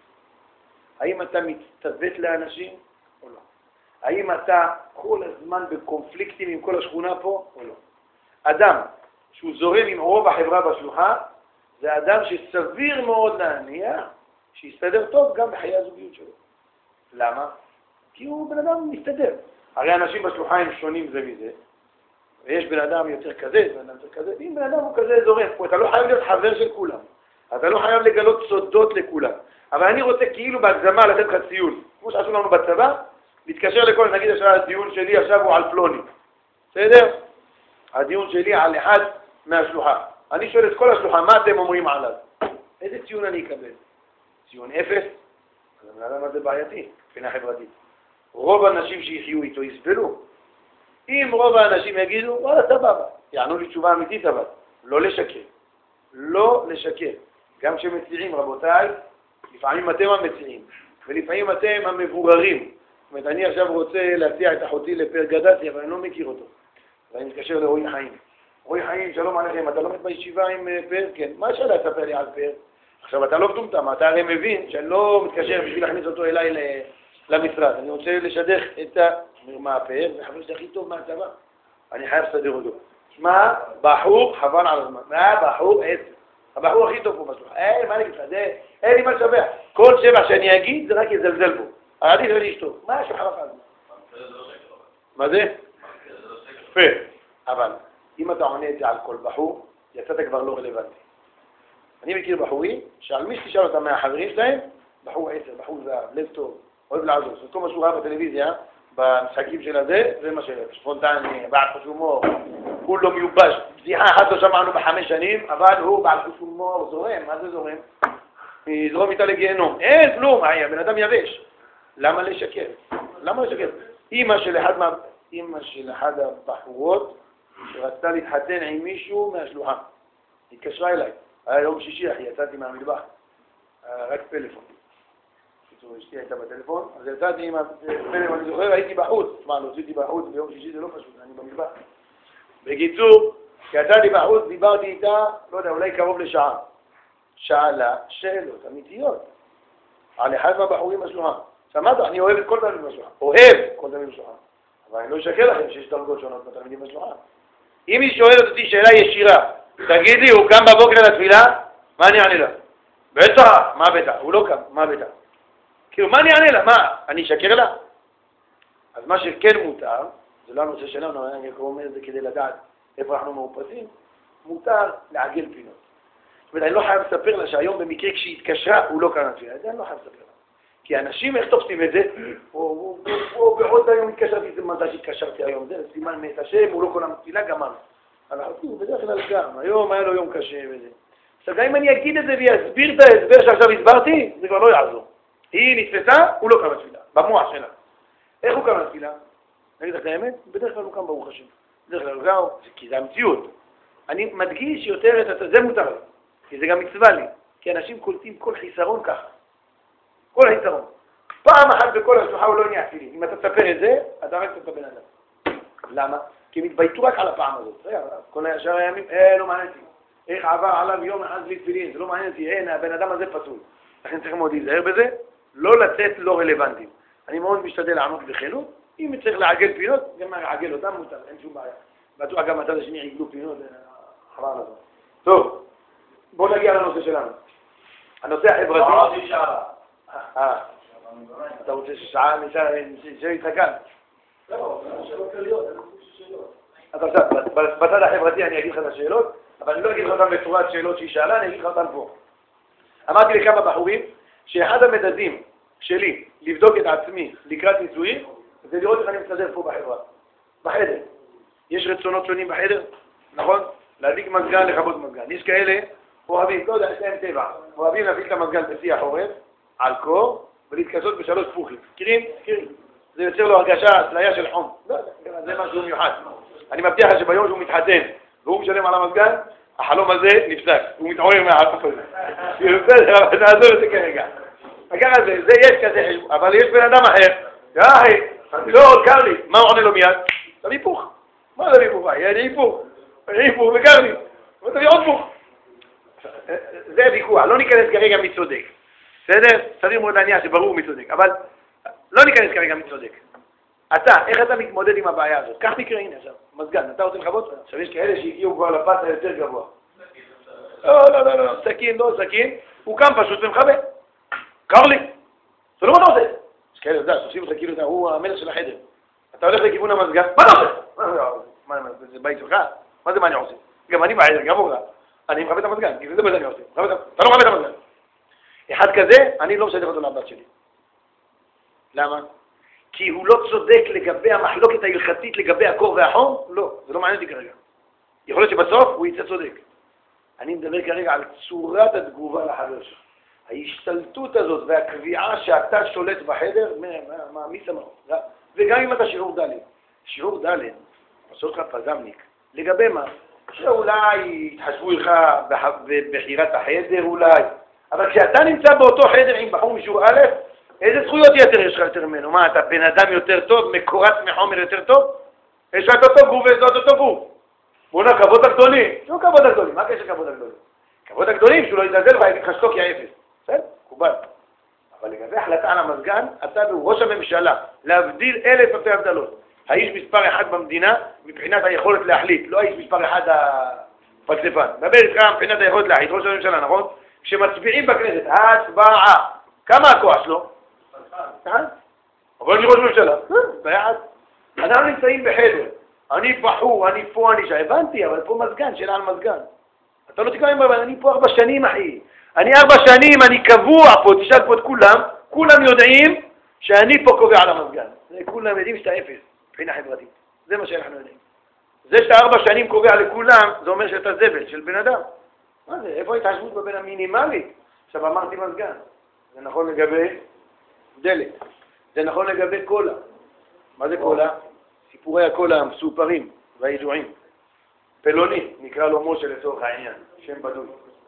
האם אתה מצטוות לאנשים או לא? האם אתה כל הזמן בקונפליקטים עם כל השכונה פה או לא? אדם שהוא זורם עם רוב החברה בשלוחה, זה אדם שסביר מאוד להניח שיסתדר טוב גם בחיי הזוגיות שלו. למה? כי הוא בן אדם מסתדר. הרי אנשים בשלוחה הם שונים זה מזה, ויש בן אדם יותר כזה, בן אדם יותר כזה, ואם בן אדם הוא כזה זורם, אתה לא חייב להיות חבר של כולם, אתה לא חייב לגלות סודות לכולם, אבל אני רוצה כאילו בהגזמה לתת לך ציון, כמו שעשו לנו בצבא, להתקשר לכל, נגיד עכשיו הדיון שלי עכשיו הוא על פלוני, בסדר? הדיון שלי על אחד מהשלוחה. אני שואל את כל השלוחה, מה אתם אומרים עליו? איזה ציון אני אקבל? ציון אפס? אז הבן אדם הזה בעייתי, מבחינה חברתית. רוב האנשים שיחיו איתו יסבלו. אם רוב האנשים יגידו, וואלה, סבבה, יענו לי תשובה אמיתית אבל, לא לשקר. לא לשקר. גם כשמציעים, רבותיי, לפעמים אתם המציעים, ולפעמים אתם המבוגרים. זאת אומרת, אני עכשיו רוצה להציע את אחותי לפר גדסי, אבל אני לא מכיר אותו. ואני מתקשר לרועי חיים. רועי חיים, שלום עליכם, אתה לומד בישיבה עם פר? כן. מה שאלה לספר לי על פר? עכשיו, אתה לא מטומטם, אתה הרי מבין שאני לא מתקשר בשביל להכניס אותו אליי למשרד. אני רוצה לשדך את המרפר, זה חבר שהכי טוב מהצבא. אני חייב לסדר אותו. שמע, בחור, חבל על הזמן. מה, בחור, עשר. הבחור הכי טוב פה בסוף. היי, מה אני אגיד לך? זה, אין לי מה לשבח. כל שבח שאני אגיד, זה רק יזלזל בו. עדיף אני אשתו. מה יש לך על זה? מה זה? יפה. אבל, אם אתה עונה את זה על כל בחור, יצאת כבר לא רלוונטי. אני מכיר בחורים, שעל מי שתשאל אותם מהחברים שלהם, בחור עשר, בחור זהב, לב טוב, אוהב לעזור. זאת כל מה שהוא ראה בטלוויזיה, במשחקים של הזה, זה מה שפונטני, בעל חוש הומור, הוא לא מיובש. בדיחה אחת לא שמענו בחמש שנים, אבל הוא בעל חוש הומור, זורם, מה זה זורם? יזרום איתה לגיהנום. אין כלום, הבן אדם יבש. למה לשקר? למה לשקר? אמא של אחד מה... אמא של אחד הבחורות שרצתה להתחתן עם מישהו מהשלוחה. התקשרה אליי. היה יום שישי, אחי, יצאתי מהמטבח. רק פלאפון. אשתי הייתה בטלפון, אז יצאתי עם הפלאפון, אני זוכר, הייתי בחוץ. תשמע, להוצאתי בחוץ ביום שישי זה לא פשוט, אני במטבח. בקיצור, כשיצאתי בחוץ, דיברתי איתה, לא יודע, אולי קרוב לשעה. שאלה שאלות אמיתיות. על אחד מהבחורים בשלוחה. שמעת, אני אוהב את כל תלמידים בשלוחה. אוהב כל תלמידים בשלוחה. אבל אני לא אשקר לכם שיש דרגות שונות בתלמידים בשלוחה. אם היא שואלת אותי שאלה ישירה, תגיד לי, הוא קם בבוקר לתפילה? מה אני אענה לה? בטח, מה בטח? הוא לא קם, מה בטח? כאילו, מה אני אענה לה? מה? אני אשקר לה? אז מה שכן מותר, זה לא הנושא שלנו, אני אומר את זה כדי לדעת איפה אנחנו מאופסים, מותר לעגל פינות. זאת אומרת, אני לא חייב לספר לה שהיום במקרה כשהיא התקשרה, הוא לא קם לתפילה. זה אני לא חייב לספר לה. כי אנשים, איך תופסים את זה? או בעוד היום התקשרתי, זה מתי שהתקשרתי היום, זה סימן מת השם, הוא לא קם לתפילה, גמר. אנחנו בדרך כלל גם, היום היה לו יום קשה וזה. עכשיו, גם אם אני אגיד את זה ויסביר את ההסבר שעכשיו הסברתי, זה כבר לא יעזור. היא נתפסה, הוא לא קם לתפילה, במוח שלה. איך הוא קם לתפילה? נגיד לך את האמת? בדרך כלל הוא קם ברוך השם. בדרך כלל הוא קם, כי זה המציאות. אני מדגיש יותר את זה, זה מותר לי, כי זה גם מצווה לי, כי אנשים קולטים כל חיסרון ככה. כל חיסרון. פעם אחת בכל השלוחה הוא לא נהיה תפילין. אם אתה תספר את זה, אתה רק תספר בן אדם. למה? כי הם התבייתו רק על הפעם הזאת. כל השאר הימים, אה, לא מעניין אותי. איך עבר עליו יום אחד בלי תפילין, זה לא מעניין אותי, אין, הבן אדם הזה פסול. לכן צריך מאוד להיזהר בזה, לא לצאת לא רלוונטיים. אני מאוד משתדל לענות בכנות, אם צריך לעגל פינות, גם לעגל אותם מותר, אין שום בעיה. בטוח גם הצד השני עיגלו פינות, חבל על הזמן. טוב, בואו נגיע לנושא שלנו. הנושא החברתי... עוד אישה. אה, אתה רוצה ששעה נשאר איתך כאן? לא, שאלות כלליות, שאלות. אז עכשיו, בצד החברתי אני אגיד לך את השאלות, אבל אני לא אגיד לך אותן בצורת שאלות שהיא שאלה, אני אגיד לך אותן פה. אמרתי לכמה בחורים שאחד המדדים שלי לבדוק את עצמי לקראת נישואים, זה לראות איך אני מסתדר פה בחברה, בחדר. יש רצונות שונים בחדר, נכון? להדליק מזגן, לכבות מזגן. יש כאלה אוהבים, לא יודע, יש להם טבע, אוהבים להביא את המזגן בשיא החורף, על קור, ולהתכסות בשלוש פוכים. מכירים? מכירים. זה יוצר לו הרגשה, הצליה של חום. לא יודע, זה משהו מיוחד. אני מבטיח לך שביום שהוא מתחתן, והוא משלם על המזגן, החלום הזה נפסק. הוא מתעורר מהערף הזה. בסדר, אבל נעזור את זה כרגע. וככה זה, זה יש כזה חשבון, אבל יש בן אדם אחר, די, לא, קר לי, מה עונה לו מיד? תביא היפוך. מה זה היפוך? יהיה היפוך. היפוך וקר לי. תביא עוד פוך. זה הוויכוח, לא ניכנס כרגע מי צודק. בסדר? סביר מאוד להניח שברור מי צודק, אבל לא ניכנס כרגע מי צודק. אתה, איך אתה מתמודד עם הבעיה הזאת? קח מקרה, הנה עכשיו, מזגן, אתה רוצה לכבות? עכשיו יש כאלה שהגיעו כבר לפס היותר גבוה. לא, לא, לא, לא, סכין, לא סכין, הוא קם פשוט ומכבה. קר לי. זה לא מה אתה עושה. יש כאלה, אתה יודע, תושיב אותך כאילו, הוא המלך של החדר. אתה הולך לכיוון המזגן, מה אתה עושה? זה בית שלך? מה זה מה אני עושה? גם אני בחדר, גם הוא רע. אני מכבה את המזגן, כי זה מה אני עושה. אתה לא מכבה את המזגן. אחד כזה, אני לא משדר אותו לבת שלי. למה? כי הוא לא צודק לגבי המחלוקת ההלכתית לגבי הקור והחום? לא, זה לא מעניין אותי כרגע. יכול להיות שבסוף הוא יצא צודק. אני מדבר כרגע על צורת התגובה לחבר שלך. ההשתלטות הזאת והקביעה שאתה שולט בחדר, מה, מה, מי שמע? וגם אם אתה שיעור ד', שיעור ד', עושה אותך פזמניק. לגבי מה? שאולי יתחשבו לך בבחירת החדר אולי, אבל כשאתה נמצא באותו חדר עם בחור משיעור א', איזה זכויות יתר יש לך יותר ממנו? מה, אתה בן אדם יותר טוב, מקורץ מחומר יותר טוב? יש לך אותו גוף ויש לך אותו גוף. בואו כבוד הגדולים. שהוא כבוד הגדולים? מה הקשר כבוד הגדולים? כבוד הגדולים שהוא לא יתנדל לך, יגיד לך שתוק יא אפס. בסדר? מקובל. אבל לגבי החלטה על המזגן, אתה הוא ראש הממשלה, להבדיל אלף אלפי הבדלות. האיש מספר אחד במדינה מבחינת היכולת להחליט, לא האיש מספר אחד הפלספן. דבר איתך מבחינת היכולת להחליט, ראש הממשלה, נכון? כשמצביעים בכנסת, הצבעה, כמה הכוח שלו? אבל אני ראש ממשלה, ביחד. אנחנו נמצאים בחדר, אני בחור, אני פה, אני שם, הבנתי, אבל פה מזגן, שאלה על מזגן. אתה לא תקרא, אבל אני פה ארבע שנים, אחי. אני ארבע שנים, אני קבוע פה, תשאל פה את כולם, כולם יודעים שאני פה קובע על המזגן. כולם יודעים שאתה אפס, מבחינה חברתית. זה מה שאנחנו יודעים. זה שאתה ארבע שנים קובע לכולם, זה אומר שאתה זבל של בן אדם. מה זה? איפה ההתחשבות בבין המינימלית? עכשיו אמרתי מזגן. זה נכון לגבי דלק. זה נכון לגבי קולה. מה זה קולה? סיפורי הקולה המסופרים והידועים. פלוני, נקרא לו משה לצורך העניין, שם בדוי.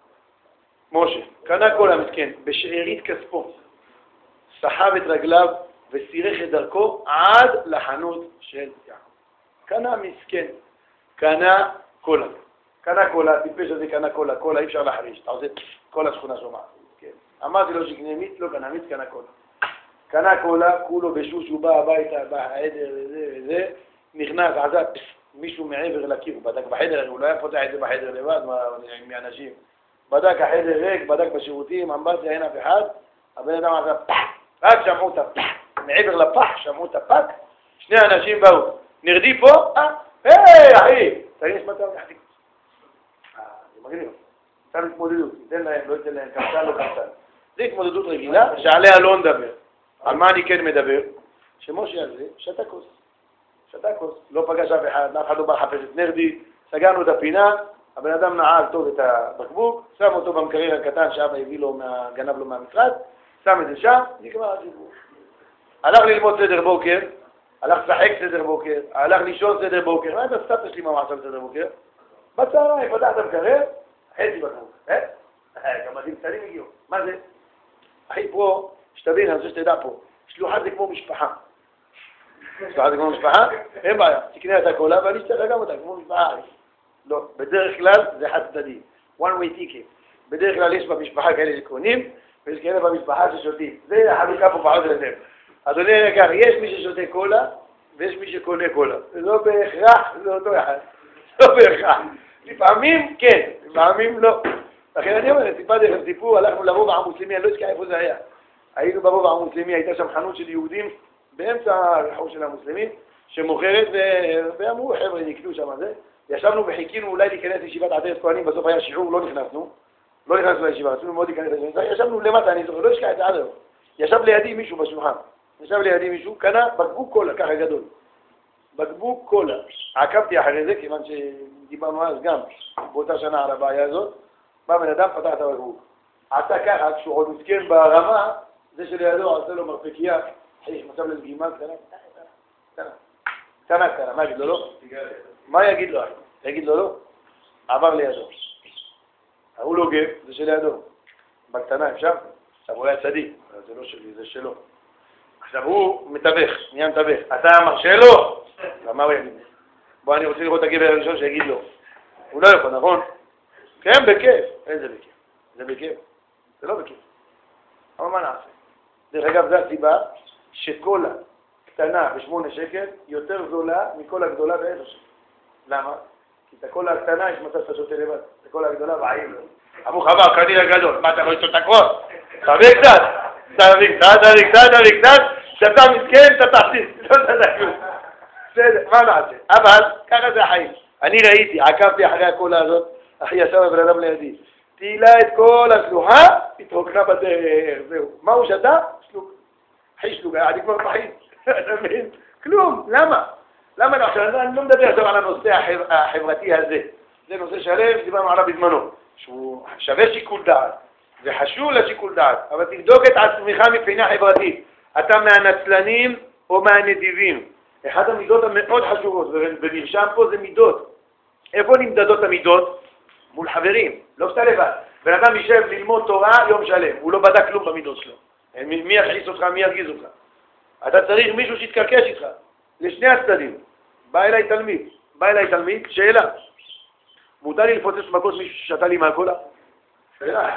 משה, קנה קולה מסכן, בשארית כספו, סחב את רגליו וסירך את דרכו עד לחנות של יעקב. קנה מסכן, קנה קולה. קנה קולה, טיפש הזה קנה קולה, קולה אי אפשר להחריש, אתה עושה כל השכונה שומע. כן. אמרתי לו שקנה מיץ, לא קנה מיץ, קנה קולה. קנה קולה, כולו בשוש, הוא בא הביתה, בא העדר וזה וזה, נכנס, עזב, מישהו מעבר לקיר, הוא בדק בחדר, הוא לא היה פותח את זה בחדר לבד, מאנשים. בדק החדר ריק, בדק בשירותים, אמבטיה, אין אף אחד, הבן אדם עזב פח, רק שמעו את הפח, מעבר לפח, שמעו את הפק, שני אנשים באו, נרדי פה, אה, היי אחי, תגיד נשמע טוב, תחתיק. אה, זה מגניב. עכשיו התמודדות, ניתן להם, לא ייתן להם, קמצן, לא קמצן. זה התמודדות רגילה, שעליה לא נדבר. על מה אני כן מדבר? שמשה הזה שתה כוס. שתה כוס, לא פגש אף אחד, אף אחד לא בא לחפש את נרדי, סגרנו את הפינה, הבן אדם נעל טוב את הבקבוק, שם אותו במקרר הקטן שאבא הביא לו, גנב לו מהמשרד, שם את זה שם, נגמר הסיפור. הלך ללמוד סדר בוקר, הלך לשחק סדר בוקר, הלך לישון סדר בוקר, מה זה הסטטוס שלי מה הוא עשה בסדר בוקר? בצהריים, פתח את המקרר, חצי בקבוק, אה? גם עדים קטנים הגיעו, מה זה? אחי פה, שתבין, אני רוצה שתדע פה, שלוחה זה כמו משפחה. שלוחה זה כמו משפחה? אין בעיה, תקנה את הקולה ואני אשתך גם אותה, כמו משפחה. לא, בדרך כלל זה חד צדדי, one way ticket. בדרך כלל יש במשפחה כאלה שקונים, ויש כאלה במשפחה ששותים. זה החלוקה פה פחות או יותר. אדוני יקר, יש מי ששותה קולה, ויש מי שקונה קולה. זה לא בהכרח, זה אותו אחד. לא בהכרח. לפעמים כן, לפעמים לא. לכן אני אומר, סיפרתי לכם סיפור, הלכנו לרובע המוסלמי, אני לא אשכח איפה זה היה. היינו ברובע המוסלמי, הייתה שם חנות של יהודים באמצע הרחוב של המוסלמים, שמוכרת, ואמרו, חבר'ה, נקנו שם זה. ישבנו וחיכינו אולי להיכנס לישיבת עטרת כהנים, בסוף היה שיעור, לא נכנסנו. לא נכנסנו לישיבה, רצינו מאוד להיכנס לישיבה. ישבנו למטה, אני זוכר, לא אשכח את זה עד היום. ישב לידי מישהו בשולחן. ישב לידי מישהו, קנה בקבוק קולה, ככה גדול. בקבוק קולה. עקבתי אחרי זה, כיוון שדיברנו אז גם באותה שנה על הבעיה הזאת. בא בן אדם, פתח את הבקבוק. עשה ככה, כשהוא עוד מסכן ברמה, זה שלידו עשה לו מרפקייה, חיש, מצב לסגימה, קטנה, קטנה, קטנה, קטנה, מה יגיד לו לא? מה יגיד לו? יגיד לו לא? עבר לידו. הוא לא גב, זה שלידו. בקטנה, אפשר? עכשיו הוא היה צדיק, זה לא שלי, זה שלו. עכשיו הוא מתווך, נהיה מתווך. אתה מרשה לו? מה הוא יגיד? בוא, אני רוצה לראות את הגבר הראשון שיגיד לו. הוא לא יכול, נכון? כן, בכיף. איזה בכיף? זה בכיף. זה לא בכיף. אבל מה נעשה? דרך אגב, זו הסיבה שקולה קטנה בשמונה שקל יותר זולה מכל הגדולה בעשר שקל. למה? כי את הקולה הקטנה יש מצב שאתה שותה לבד. את הקולה הגדולה בעיים. אבו חבר, קדיל הגדול. מה, אתה לא יצא את הכוס? תביא קצת. תביא קצת, תביא קצת, תביא קצת. שאתה מסכן, אתה תחתיס. לא תדע. בסדר, מה נעשה? אבל ככה זה החיים. אני ראיתי, עקבתי אחרי הקולה הזאת. אחי ישב בבן אדם לידי. תהילה את כל השלוחה, התרוקנה בדרך, זהו. מה הוא שתה? שלוק. אחי שלוק, אני כבר בחית. אתה מבין? כלום. למה? למה לא? עכשיו, אני לא מדבר עכשיו על הנושא החברתי הזה. זה נושא שלם, דיברנו עליו בזמנו. שהוא שווה שיקול דעת. וחשוב לשיקול דעת. אבל תבדוק את עצמך מבחינה חברתית. אתה מהנצלנים או מהנדיבים. אחת המידות המאוד חשובות, ונרשם פה זה מידות. איפה נמדדות המידות? מול חברים, לא סתם לבד. בן אדם יישב ללמוד תורה יום שלם, הוא לא בדק כלום במידות שלו. מי יכעיס אותך, מי ירגיז אותך? אתה צריך מישהו שיתקרקש איתך, לשני הצדדים. בא אליי תלמיד, בא אליי תלמיד, שאלה. מותר לי לפוצץ מכות מישהו ששתה לי מהקולה? שאלה.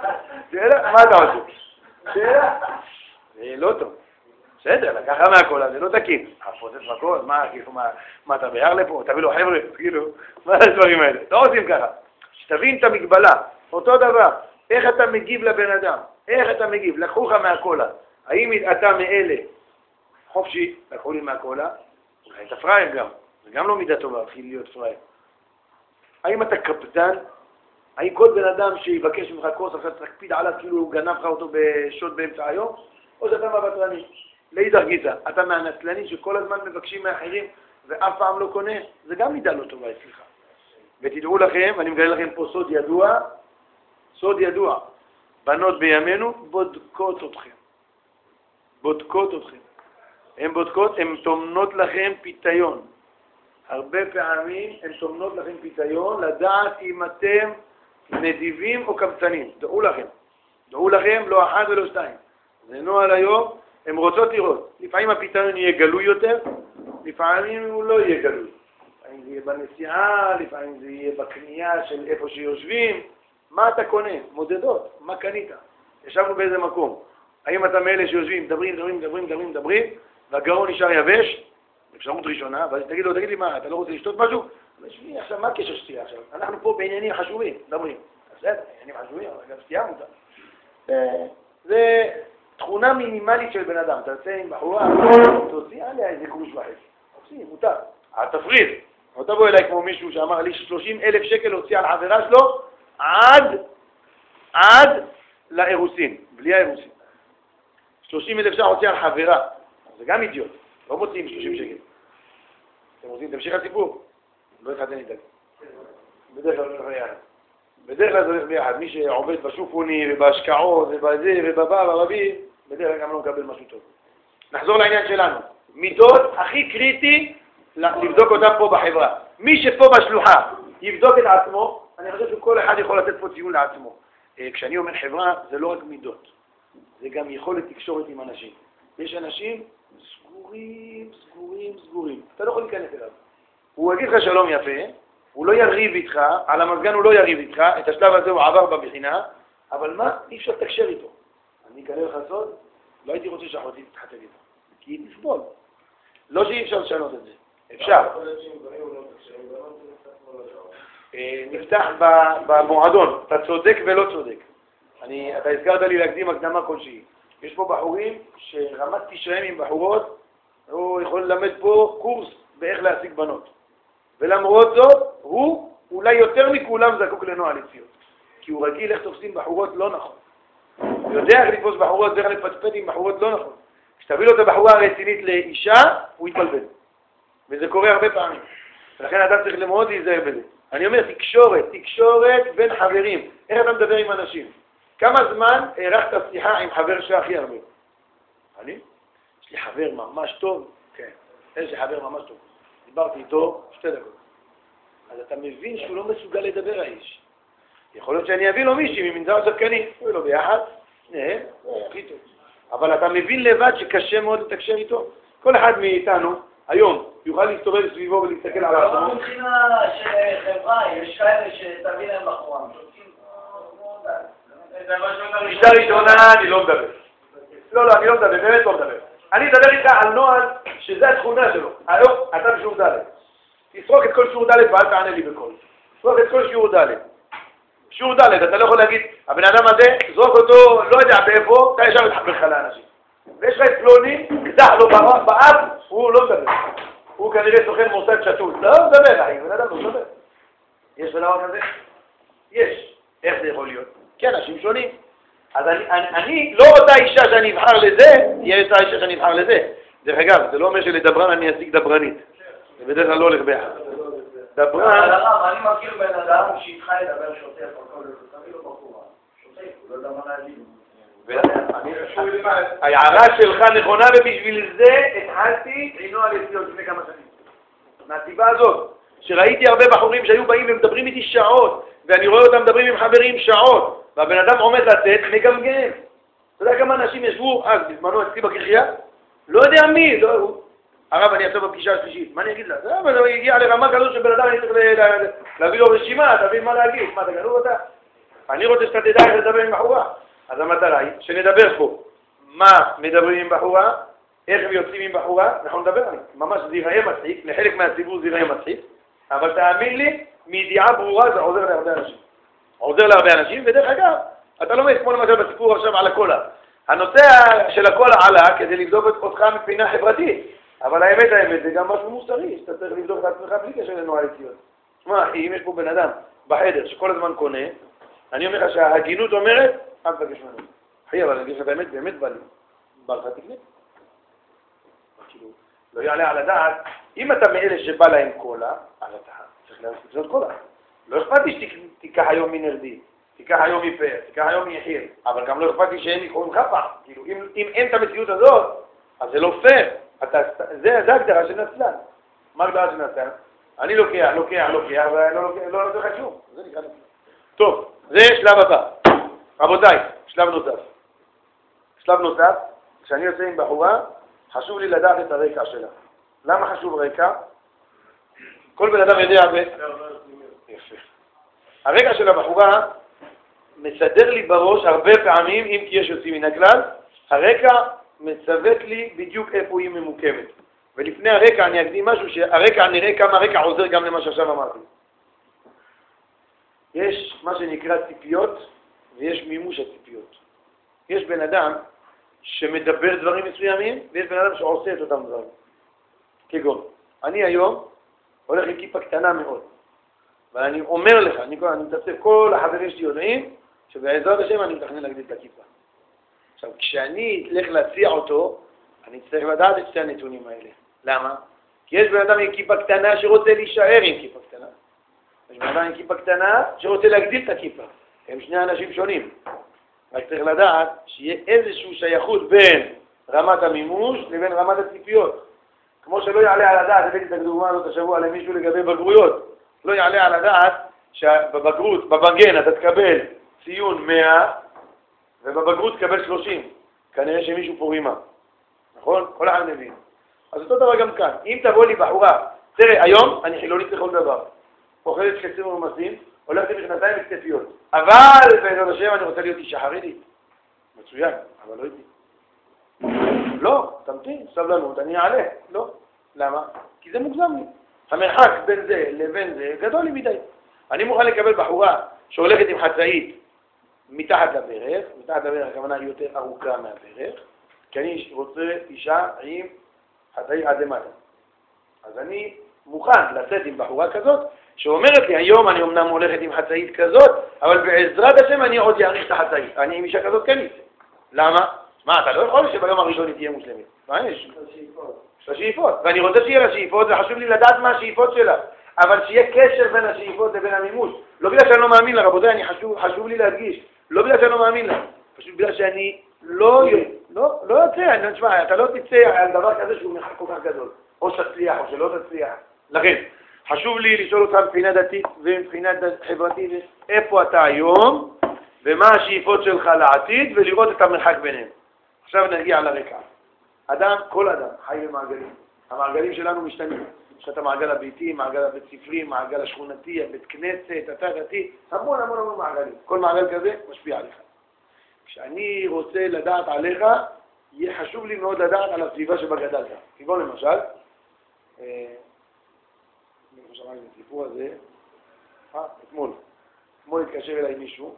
שאלה? מה אתה עושה? שאלה. זה לא טוב. בסדר, לקחה מהקולה, זה לא תקין. הפוצץ מכות, מה, כאילו, מה, אתה בייר לפה? תביא לו חבר'ה, כאילו, מה הדברים האלה? לא עושים ככה. שתבין את המגבלה, אותו דבר, איך אתה מגיב לבן אדם, איך אתה מגיב, לקחו לך מהקולה, האם אתה מאלה, חופשי, לקחו לי מהקולה, אולי אתה פראייר גם, זה גם לא מידה טובה, התחיל להיות פראייר. האם אתה קפדן, האם כל בן אדם שיבקש ממך כוס, עכשיו תקפיד עליו כאילו הוא גנב לך אותו בשעות באמצע היום, או שאתה מבטרני, לאידך גיסא, אתה מהנצלני שכל הזמן מבקשים מאחרים ואף פעם לא קונה, זה גם מידה לא טובה אצלך. ותדעו לכם, אני מגלה לכם פה סוד ידוע, סוד ידוע, בנות בימינו בודקות אתכם, בודקות אתכם, הן בודקות, הן תומנות לכם פיתיון, הרבה פעמים הן תומנות לכם פיתיון, לדעת אם אתם נדיבים או קבצנים, דעו לכם, דעו לכם, לא אחת ולא שתיים, זה נועל היום, הן רוצות לראות, לפעמים הפיתיון יהיה גלוי יותר, לפעמים הוא לא יהיה גלוי. לפעמים זה יהיה בנסיעה, לפעמים זה יהיה בקנייה של איפה שיושבים. מה אתה קונה? מודדות. מה קנית? ישבנו באיזה מקום. האם אתה מאלה שיושבים, מדברים, מדברים, מדברים, מדברים, מדברים, והגרון נשאר יבש? אפשרות ראשונה, ואז תגיד לו, תגיד לי מה, אתה לא רוצה לשתות משהו? אבל שלי, עכשיו, מה הקשר שתייה עכשיו? אנחנו פה בעניינים חשובים, מדברים. בסדר, בעניינים חשובים, אבל גם שתייה מותר. זה תכונה מינימלית של בן אדם. אתה יוצא עם בחורה, תוציא עליה איזה גרוש וחצי. תוציא, מותר. התפריד. לא תבוא אליי כמו מישהו שאמר לי שלושים אלף שקל להוציא על חברה שלו עד, עד לאירוסין, בלי האירוסין. שלושים אלף שקל להוציא על חברה. זה גם אידיוט. לא מוציאים שלושים שקל. אתם רוצים, תמשיך הסיפור. לא אחד אין איתך. בדרך כלל זה הולך ביחד. בדרך כלל זה הולך ביחד. מי שעובד בשופוני ובהשקעות ובזה ובבא ובבי, בדרך כלל גם לא מקבל משהו טוב. נחזור לעניין שלנו. מידות הכי קריטי לבדוק אותם פה בחברה. מי שפה בשלוחה יבדוק את עצמו, אני חושב שכל אחד יכול לתת פה ציון לעצמו. כשאני אומר חברה, זה לא רק מידות. זה גם יכולת תקשורת עם אנשים. יש אנשים סגורים, סגורים, סגורים. אתה לא יכול להיכנס אליו. הוא יגיד לך שלום יפה, הוא לא יריב איתך, על המזגן הוא לא יריב איתך, את השלב הזה הוא עבר בבחינה, אבל מה? אי אפשר לתקשר איתו. אני אקנה לך סוד, לא הייתי רוצה שאחותי תתחתן איתו. כי היא תסבול. לא שאי אפשר לשנות את זה. אפשר. נפתח במועדון, אתה צודק ולא צודק. אני, אתה הזכרת לי להקדים הקדמה כלשהי. יש פה בחורים שרמדתי שלהם עם בחורות, הוא יכול ללמד פה קורס באיך להשיג בנות. ולמרות זאת, הוא אולי יותר מכולם זקוק לנוהל יציאות. כי הוא רגיל איך תופסים בחורות לא נכון. הוא יודע איך לתפוס בחורות ואיך לפטפט עם בחורות לא נכון. כשתביא לו את הבחורה הרצינית לאישה, הוא יתבלבל. וזה קורה הרבה פעמים. ולכן אדם צריך למאוד להיזהר בזה. אני אומר, תקשורת, תקשורת בין חברים. איך אתה מדבר עם אנשים? כמה זמן הערכת שיחה עם חבר שלך הכי הרבה? אני? יש לי חבר ממש טוב. כן. יש לי חבר ממש טוב. דיברתי איתו שתי דקות. אז אתה מבין שהוא לא מסוגל לדבר האיש. יכול להיות שאני אביא לו מישהי ממנזר שחקני. הוא לא ביחד. נה, הכי טוב. אבל אתה מבין לבד שקשה מאוד לתקשר איתו. כל אחד מאיתנו, היום, יוכל להסתובב סביבו ולהסתכל על העצמו. אבל מבחינה של חברה, יש כאלה שתביא להם בחורה. אישה ראשונה אני לא מדבר. לא, לא, אני לא מדבר, באמת לא מדבר. אני מדבר איתך על נוהל שזה התכונה שלו. היום, אתה בשיעור ד'. תסרוק את כל שיעור ד' ואל תענה לי בכל. תסרוק את כל שיעור ד'. שיעור ד', אתה לא יכול להגיד, הבן אדם הזה, זרוק אותו, לא יודע באיפה, אתה ישר מתחבר לך לאנשים. ויש לך את פלוני, קדח לו באף, הוא לא מדבר. הוא כנראה סוכן מוסד שתות. לא מדבר, אחי, בן אדם לא מדבר. יש בדבר כזה? יש. איך זה יכול להיות? כי אנשים שונים. אז אני, אני, אני לא אותה אישה שאני אבחר לזה, תהיה אותה אישה שאני אבחר לזה. דרך אגב, זה לא אומר שלדברן אני אשיג דברנית. זה בדרך כלל לא הולך ביחד. דברן... אני מכיר בן אדם שהתחל לדבר שוטף, תביא לו בחורה. שוטף, הוא לא יודע מה להגיד. ההערה שלך נכונה, ובשביל זה התחלתי עינו על יציאות לפני כמה שנים. מהסיבה הזאת, שראיתי הרבה בחורים שהיו באים ומדברים איתי שעות, ואני רואה אותם מדברים עם חברים שעות, והבן אדם עומד לצאת, מגמגם. אתה יודע כמה אנשים ישבו אז, בזמנו אצלי בקרחייה? לא יודע מי, לא הוא. הרב, אני עכשיו בפגישה השלישית, מה אני אגיד לה? זה אבל הוא הגיע לרמה כזו שבן אדם אני צריך להביא לו רשימה, תבין מה להגיד, מה אתה גנוב אותה? אני רוצה שאתה תדע איך לדבר עם בחורה. אז המטרה היא שנדבר פה מה מדברים עם בחורה, איך הם יוצאים עם בחורה, אנחנו נדבר עליהם. ממש זה ייראה מצחיק, לחלק מהציבור זה ייראה מצחיק, אבל תאמין לי, מידיעה ברורה זה עוזר להרבה אנשים. עוזר להרבה אנשים, ודרך אגב, אתה לומד כמו למשל בסיפור עכשיו על הקולה. הנושא של הקולה עלה כדי לבדוק אותך מבחינה חברתית, אבל האמת האמת זה גם משהו מוסרי, שאתה צריך לבדוק את עצמך בלי קשר לנוהל יציאות. תשמע אחי, אם יש פה בן אדם בחדר שכל הזמן קונה, אני אומר לך שההגינות אומרת, אל תבקש ממנו. אחי, אבל אני אגיד לך באמת, באמת בא לי. בא לך תקנה. כאילו, לא יעלה על הדעת, אם אתה מאלה שבא להם קולה, אז אתה צריך לקנות קולה. לא אכפת לי שתיקח היום מנרדי, תיקח היום מפר, תיקח היום מיחיר, אבל גם לא אכפת לי שהם יקחו ממך פעם. כאילו, אם, אם אין את המציאות הזאת, אז זה לא פייר. אתה, זה, זה הגדרה של נצלן. מה הגדרה של נצלן? אני לוקח, לוקח, לוקח, אבל לא לוקח, לא נותן לך שום. זה נקרא נצלן. טוב, זה שלב הבא. רבותיי, שלב נוסף. שלב נוסף, כשאני יוצא עם בחורה, חשוב לי לדעת את הרקע שלה. למה חשוב רקע? כל בן אדם יודע ב... יפה. הרקע של הבחורה מסדר לי בראש הרבה פעמים, אם כי יש יוצאים מן הכלל, הרקע מצוות לי בדיוק איפה היא ממוקמת. ולפני הרקע אני אקדים משהו שהרקע נראה כמה הרקע עוזר גם למה שעכשיו אמרתי. יש מה שנקרא ציפיות ויש מימוש הציפיות. יש בן אדם שמדבר דברים מסוימים ויש בן אדם שעושה את אותם דברים. כגון, אני היום הולך עם כיפה קטנה מאוד. אבל אני אומר לך, אני, אני מתעצב, כל החברים שלי יודעים שבעזרת השם אני מתכנן להגדיל את הכיפה. עכשיו, כשאני אתלך להציע אותו, אני צריך לדעת את שתי הנתונים האלה. למה? כי יש בן אדם עם כיפה קטנה שרוצה להישאר עם כיפה קטנה. יש בן אדם עם כיפה קטנה שרוצה להגדיל את הכיפה. הם שני אנשים שונים. רק צריך לדעת שיהיה איזושהי שייכות בין רמת המימוש לבין רמת הציפיות. כמו שלא יעלה על הדעת, הבאתי את הדוגמה הזאת השבוע למישהו לגבי בגרויות. לא יעלה על הדעת שבבגרות, בבגן, אתה תקבל ציון מאה, ובבגרות תקבל שלושים. כנראה שמישהו פה רימה. נכון? כל העם מבין. אז אותו דבר גם כאן. אם תבוא לי בחורה, תראה, היום אני חילונית לכל דבר. אוכלת חצים ומסים, הולכת עם מכנסיים וכתפיות. אבל בעזרת השם אני רוצה להיות אישה חרדית. מצוין, אבל לא איתי. לא, תמתין, סבלנות, אני אעלה. לא. למה? כי זה מוגזם לי. המרחק בין זה לבין זה גדול לי מדי. אני מוכן לקבל בחורה שהולכת עם חצאית מתחת לברך, מתחת לברך הכוונה היא יותר ארוכה מהברך, כי אני רוצה אישה עם חצאית עד למטה. אז אני מוכן לצאת עם בחורה כזאת, שאומרת לי, היום אני אמנם הולכת עם חצאית כזאת, אבל בעזרת השם אני עוד יאריך את החצאית. אני עם אישה כזאת כן יצא. למה? מה, אתה לא יכול שביום הראשון היא תהיה מוסלמית. מה יש? יש לה שאיפות. ואני רוצה שיהיה לה שאיפות, וחשוב לי לדעת מה השאיפות שלה. אבל שיהיה קשר בין השאיפות לבין המימוש. לא בגלל שאני לא מאמין לה, רבותיי, אני חשוב, חשוב לי להדגיש. לא בגלל שאני לא מאמין לה. פשוט בגלל שאני לא, לא, לא יוצא. אני לא תשמע, אתה לא תצא על דבר כזה שהוא מרחק כל כך גדול. או שתצליח או שלא תצליח. לכן, חשוב לי לשאול אותך מבחינה דתית ומבחינה חברתית, איפה אתה היום ומה השאיפות שלך לעתיד ולראות את המרחק ביניהם. עכשיו נגיע לרקע. אדם, כל אדם, חי במעגלים. המעגלים שלנו משתנים. יש את המעגל הביתי, מעגל הבית ספרי, מעגל השכונתי, הבית כנסת, התא דתי, המון המון המון מעגלים. כל מעגל כזה משפיע עליך. כשאני רוצה לדעת עליך, יהיה חשוב לי מאוד לדעת על הסביבה שבה גדלת. כגון למשל, אני חושב שמעתי את הסיפור הזה, אה, אתמול, אתמול התקשר אליי מישהו,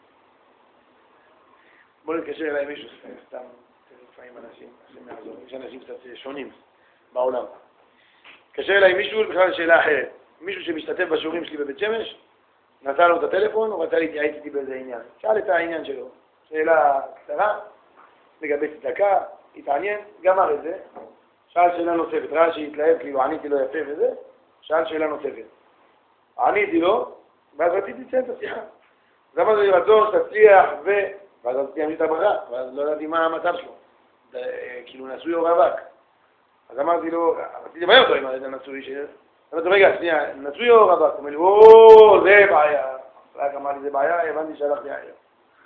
אתמול התקשר אליי מישהו, סתם, לפעמים אנשים, יש אנשים קצת שונים בעולם. התקשר אליי מישהו, בכלל שאלה אחרת, מישהו שמשתתף בשיעורים שלי בבית שמש, נתן לו את הטלפון, הוא רצה להתייעץ איתי באיזה עניין, שאל את העניין שלו, שאלה קצרה, לגבי צדקה, התעניין, גמר את זה, שאל שאלה נוספת, ראה שהתלהב, כאילו עניתי לו יפה וזה, שאל שאלה נוספת. עניתי לו, ואז רציתי לציין את השיחה. אז אמרתי לי רצון, תצליח, ו... ואז רציתי להמשיך את הברכה, ואז לא ידעתי מה המצב שלו. כאילו נשוי או רווק. אז אמרתי לו, רציתי לבעיה אותו עם זה נשוי, ש... אמרתי לו, רגע, שנייה, נשוי או רווק? הוא אומר לי, או, זה בעיה. רק אמר לי, זה בעיה, הבנתי שהלכתי אחר.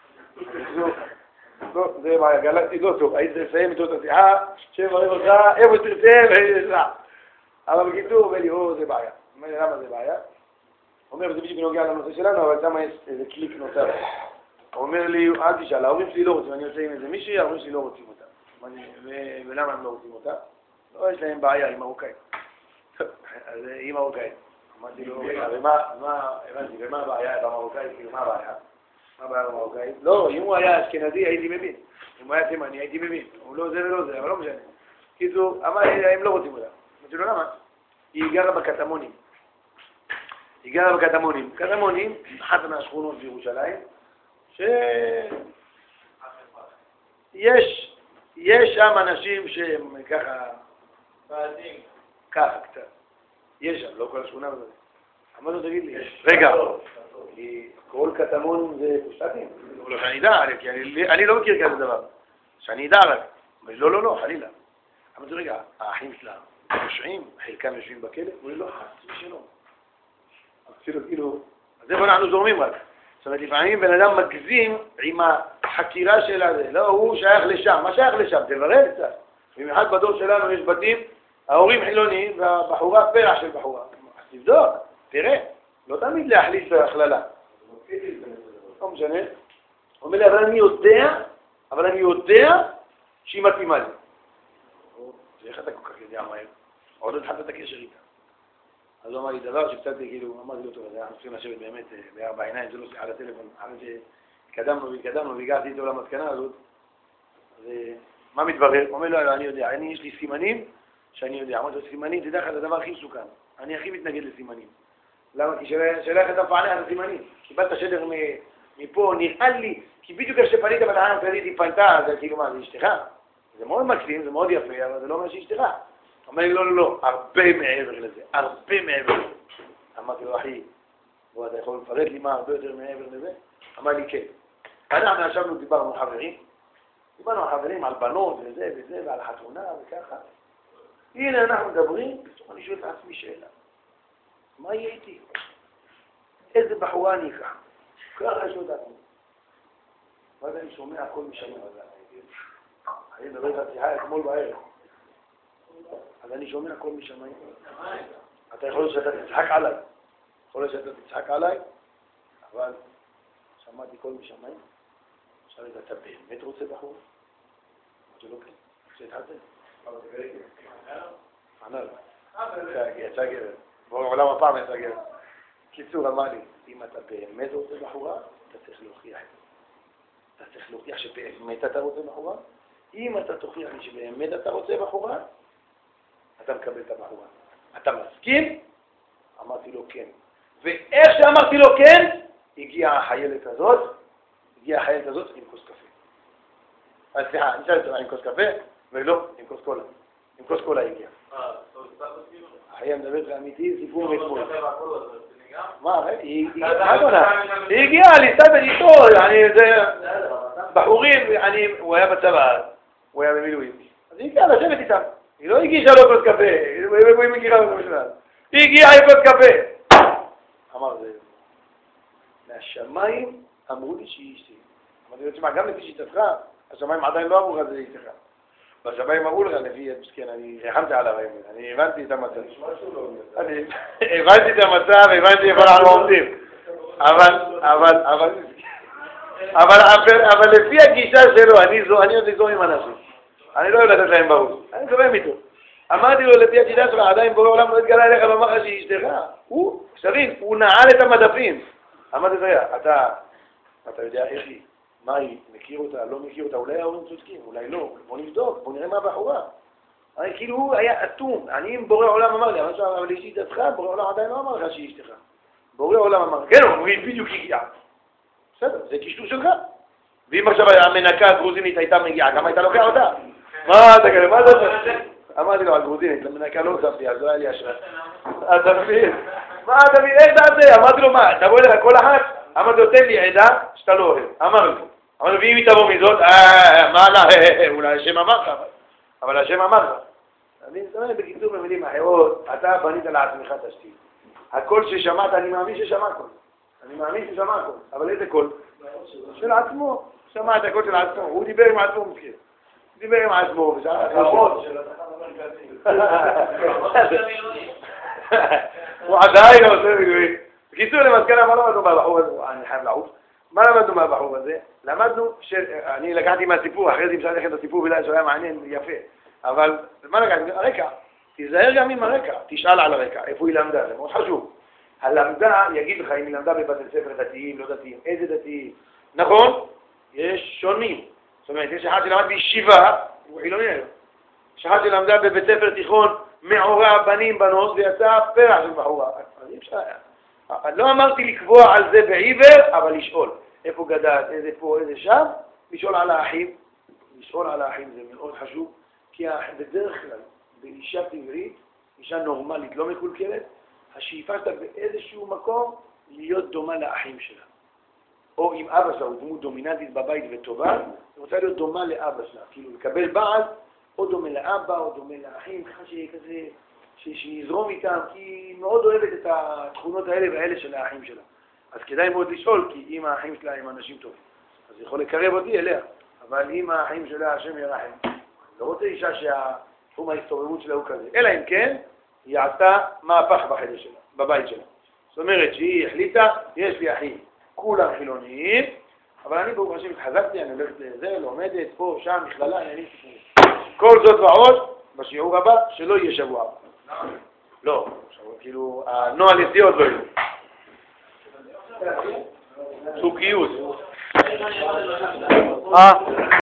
לא, זה בעיה, גלקתי לא טוב, הייתי לסיים איתו את השיחה, שם מראה אותך, איפה שתרצה, ואיזה שעה. אבל בקיצור, אומר לי, או, זה בעיה. אומר לי, למה זה בעיה? הוא אומר, זה בדיוק נוגע לנושא שלנו, אבל שם יש איזה קליק נוסף. הוא אומר לי, אל תשאל, ההורים שלי לא רוצים, אני יוצא עם איזה מישהי, ההורים שלי לא רוצים אותה. ולמה הם לא רוצים אותה? לא, יש להם בעיה עם מרוקאים. אז היא מרוקאית. אמרתי לו, ומה, הבנתי, ומה הבעיה במרוקאית? כאילו, מה הבעיה? מה הבעיה במרוקאית? לא, אם הוא היה אשכנזי, הייתי מבין. אם הוא היה תימני, הייתי מבין. הוא לא זה ולא זה, אבל לא משנה. קיצור, אמר, הם לא רוצים אותה. אמרתי לו, למה? היא גרה בקטמונים. היא גרה בקטמונים. קטמונים, אחת מהשכונות בירושלים, שיש יש שם אנשים שהם ככה, ככה קצת. יש שם, לא כל השכונה הזאת. אמרנו, תגיד לי, רגע, כל קטמון זה פושטים? לא שאני אדע, כי אני לא מכיר כזה דבר. שאני אדע רק. לא, לא, לא, חלילה. אמרתי, רגע, האחים שלה פושעים, חלקם יושבים בכלא? הוא לא, חס ושלום. אפילו, כאילו, אז איפה אנחנו זורמים רק? זאת אומרת, לפעמים בן אדם מגזים עם החקירה של הזה. לא, הוא שייך לשם. מה שייך לשם? תברר קצת. במיוחד בדור שלנו יש בתים, ההורים חילונים והבחורה פרח של בחורה. אז תבדוק, תראה. לא תמיד להחליט בהכללה. לא משנה. הוא אומר לי, אבל אני יודע, אבל אני יודע שהיא מתאימה לי. איך אתה כל כך יודע מהר? עוד לא התחלת את הקשר איתה. אז הוא אמר לי דבר שקצת כאילו, אמרתי לו, טוב, אנחנו צריכים לשבת באמת בארבע עיניים, זה לא שיחה לטלפון, אחרי שהתקדמנו והתקדמנו והגעתי איתו למסקנה הזאת. אז מה מתברר? הוא אומר לו, אני יודע, אני יש לי סימנים שאני יודע. אמרתי לו, סימנים, תדע לך, זה הדבר הכי מסוכן. אני הכי מתנגד לסימנים. למה? כי שאלה איך אתה מפענח את הסימנים. קיבלת שדר מפה, נראה לי, כי בדיוק איך שפנית בתחנה המרכזית היא פנתה, זה כאילו מה, זה אשתך? זה מאוד מקסים, זה מאוד יפה, אבל זה לא אומר שאשתך. אמר לי, לא, לא, לא, הרבה מעבר לזה, הרבה מעבר לזה. אמרתי לו, אחי, בוא, אתה יכול לפרט לי מה הרבה יותר מעבר לזה? אמר לי, כן. אנחנו ישבנו, דיברנו על חברים, דיברנו על חברים, על בנות וזה וזה, ועל החתונה וככה. הנה אנחנו מדברים, בסוף אני שואל את עצמי שאלה. מה יהיה איתי? איזה בחורה אני אקח? ככה שואל את עצמי. ואז אני שומע הכל משמע. אני מדבר את השיחה אתמול בערב. אז אני שומע הכל משמיים. אתה יכול להיות שאתה תצחק עליי. יכול להיות שאתה תצחק עליי, אבל שמעתי כל משמיים. עכשיו אתה באמת רוצה בחור? אמרתי לו כן. כשהתחלת? ענה לו. יצא גבר. בעולם הפעם יצא גבר. קיצור, אמר לי, אם אתה באמת רוצה בחורה, אתה צריך להוכיח את זה. אתה צריך להוכיח שבאמת אתה רוצה בחורה. אם אתה תוכיח לי שבאמת אתה רוצה בחורה, אתה מקבל את הבחורה. אתה מסכים? אמרתי לו כן. ואיך שאמרתי לו כן, הגיעה החיילת הזאת, הגיעה החיילת הזאת עם כוס קפה. אז סליחה, אני שאלתי אותה עם כוס קפה, ולא, עם כוס קולה. עם כוס קולה הגיעה. החייל מדבר אמיתי, סיפור מאתמול. מה, היא הגיעה, להסתכל איתו, זה בחורים, הוא היה בצבא, הוא היה במילואים. אז היא הגיעה לשבת איתם. היא לא הגישה לו כוס קפה, היא מכירה לו בכלל. היא הגיעה עם כוס קפה. אמר זה, מהשמיים אמרו לי שהיא אשתי. אמרתי לו, תשמע, גם לפי שיטתך, השמיים עדיין לא אמרו לך זה אשתך. בשמיים אמרו לך, לפי, מסכן, אני רחמתי עליו, אני הבנתי את המצב. אני הבנתי את המצב, הבנתי איפה אנחנו עומדים. אבל, אבל, אבל, אבל לפי הגישה שלו, אני עוד לזור עם אנשים. אני לא אוהב לתת להם בראש, אני זורם איתו. אמרתי לו, לפי הגישה שלך, עדיין בורא עולם לא התגלה אליך ואמר לך שהיא אשתך. הוא, שבין, הוא נעל את המדפים. אמרתי לו, אתה, אתה יודע איך היא? מה היא? מכיר אותה? לא מכיר אותה? אולי ההורים צודקים, אולי לא. בוא נבדוק, בוא נראה מה בחורה. אני כאילו הוא היה אטום. אני עם בורא עולם אמר לי, אבל יש שיטתך, בורא עולם עדיין לא אמר לך שהיא אשתך. בורא עולם אמר, כן, הוא אומרים בדיוק הגיעה. בסדר, זה קישטוש שלך. ואם עכשיו המנקה הגרוזינית הייתה מגיעה, גם הייתה לוקח אותה. מה אתה כאלה, מה אתה עושה? אמרתי לו, הגרוזינית, למנקה לא הוספתי, אז לא היה לי אשרה. אתה מבין? מה אתה מבין? איך תעשה? אמרתי לו, מה, תבוא אליך כל אחת? אמרתי לו, תן לי עדה שאתה לא אוהב. אמר לי. אמרתי לו, ואם היא תבוא מזאת, אה, מה לה, אולי השם אמר לך, אבל השם אמר לך. אני אומר, בקיצור במילים אחרות, אתה בנית לעצמך תשתית. הקול ששמעת, אני מאמין ששמע קול. אני מאמין ששמע קול. אבל איזה קול? של עצמו. שמע את הקול של עצמו. הוא דיבר עם עצמו מסכים. הוא דיבר עם עצמו. הוא עדיין עושה מילואים. בקיצור, למזכן, מה למדנו מהבחור הזה? אני חייב לעוף. מה למדנו מהבחור הזה? למדנו שאני לקחתי מהסיפור, אחרי זה אפשר ללכת את הסיפור בגלל שהוא היה מעניין, יפה. אבל מה לקחתי? הרקע. תיזהר גם עם הרקע. תשאל על הרקע. איפה היא למדה? זה מאוד חשוב. הלמדה יגיד לך אם היא למדה בבתי ספר דתיים, לא דתיים, איזה דתיים. נכון? יש שונים. זאת אומרת, יש אחד שלמד בישיבה, הוא חילוני. יש אחד שלמדה בבית ספר תיכון, מעורב, בנים, בנות, ויצא פרח של בחורה. אז אי אפשר. לא אמרתי לקבוע על זה בעיוור, אבל לשאול. איפה גדל, איזה פה, איזה שם, לשאול על האחים. לשאול על האחים זה מאוד חשוב, כי בדרך כלל, באישה טבעית, אישה נורמלית, לא מקולקלת, השאיפה שלה באיזשהו מקום להיות דומה לאחים שלה. או אם אבא שלה הוא דמות דומיננטית בבית וטובה, היא רוצה להיות דומה לאבא שלה. כאילו לקבל בעל, או דומה לאבא, או דומה לאחים, ככה שכזה, שיזרום איתם, כי היא מאוד אוהבת את התכונות האלה והאלה של האחים שלה. אז כדאי מאוד לשאול, כי אם האחים שלה הם אנשים טובים, אז היא יכול לקרב אותי אליה. אבל אם האחים שלה, השם ירחם, אני לא רוצה אישה שהתחום ההסתובבות שלה הוא כזה. אלא אם כן, היא עשתה מהפך בחדר שלה, בבית שלה. זאת אומרת שהיא החליטה, יש לי אחים, כולם חילוניים, אבל אני ברוך השם התחזקתי, אני הולכת לזה, לומדת, פה, שם, מכללה, אני סיפורים. כל זאת ועוד, בשיעור הבא, שלא יהיה שבוע הבא. לא, כאילו, הנוהל ידיעות לא יהיו. סוגיות. אה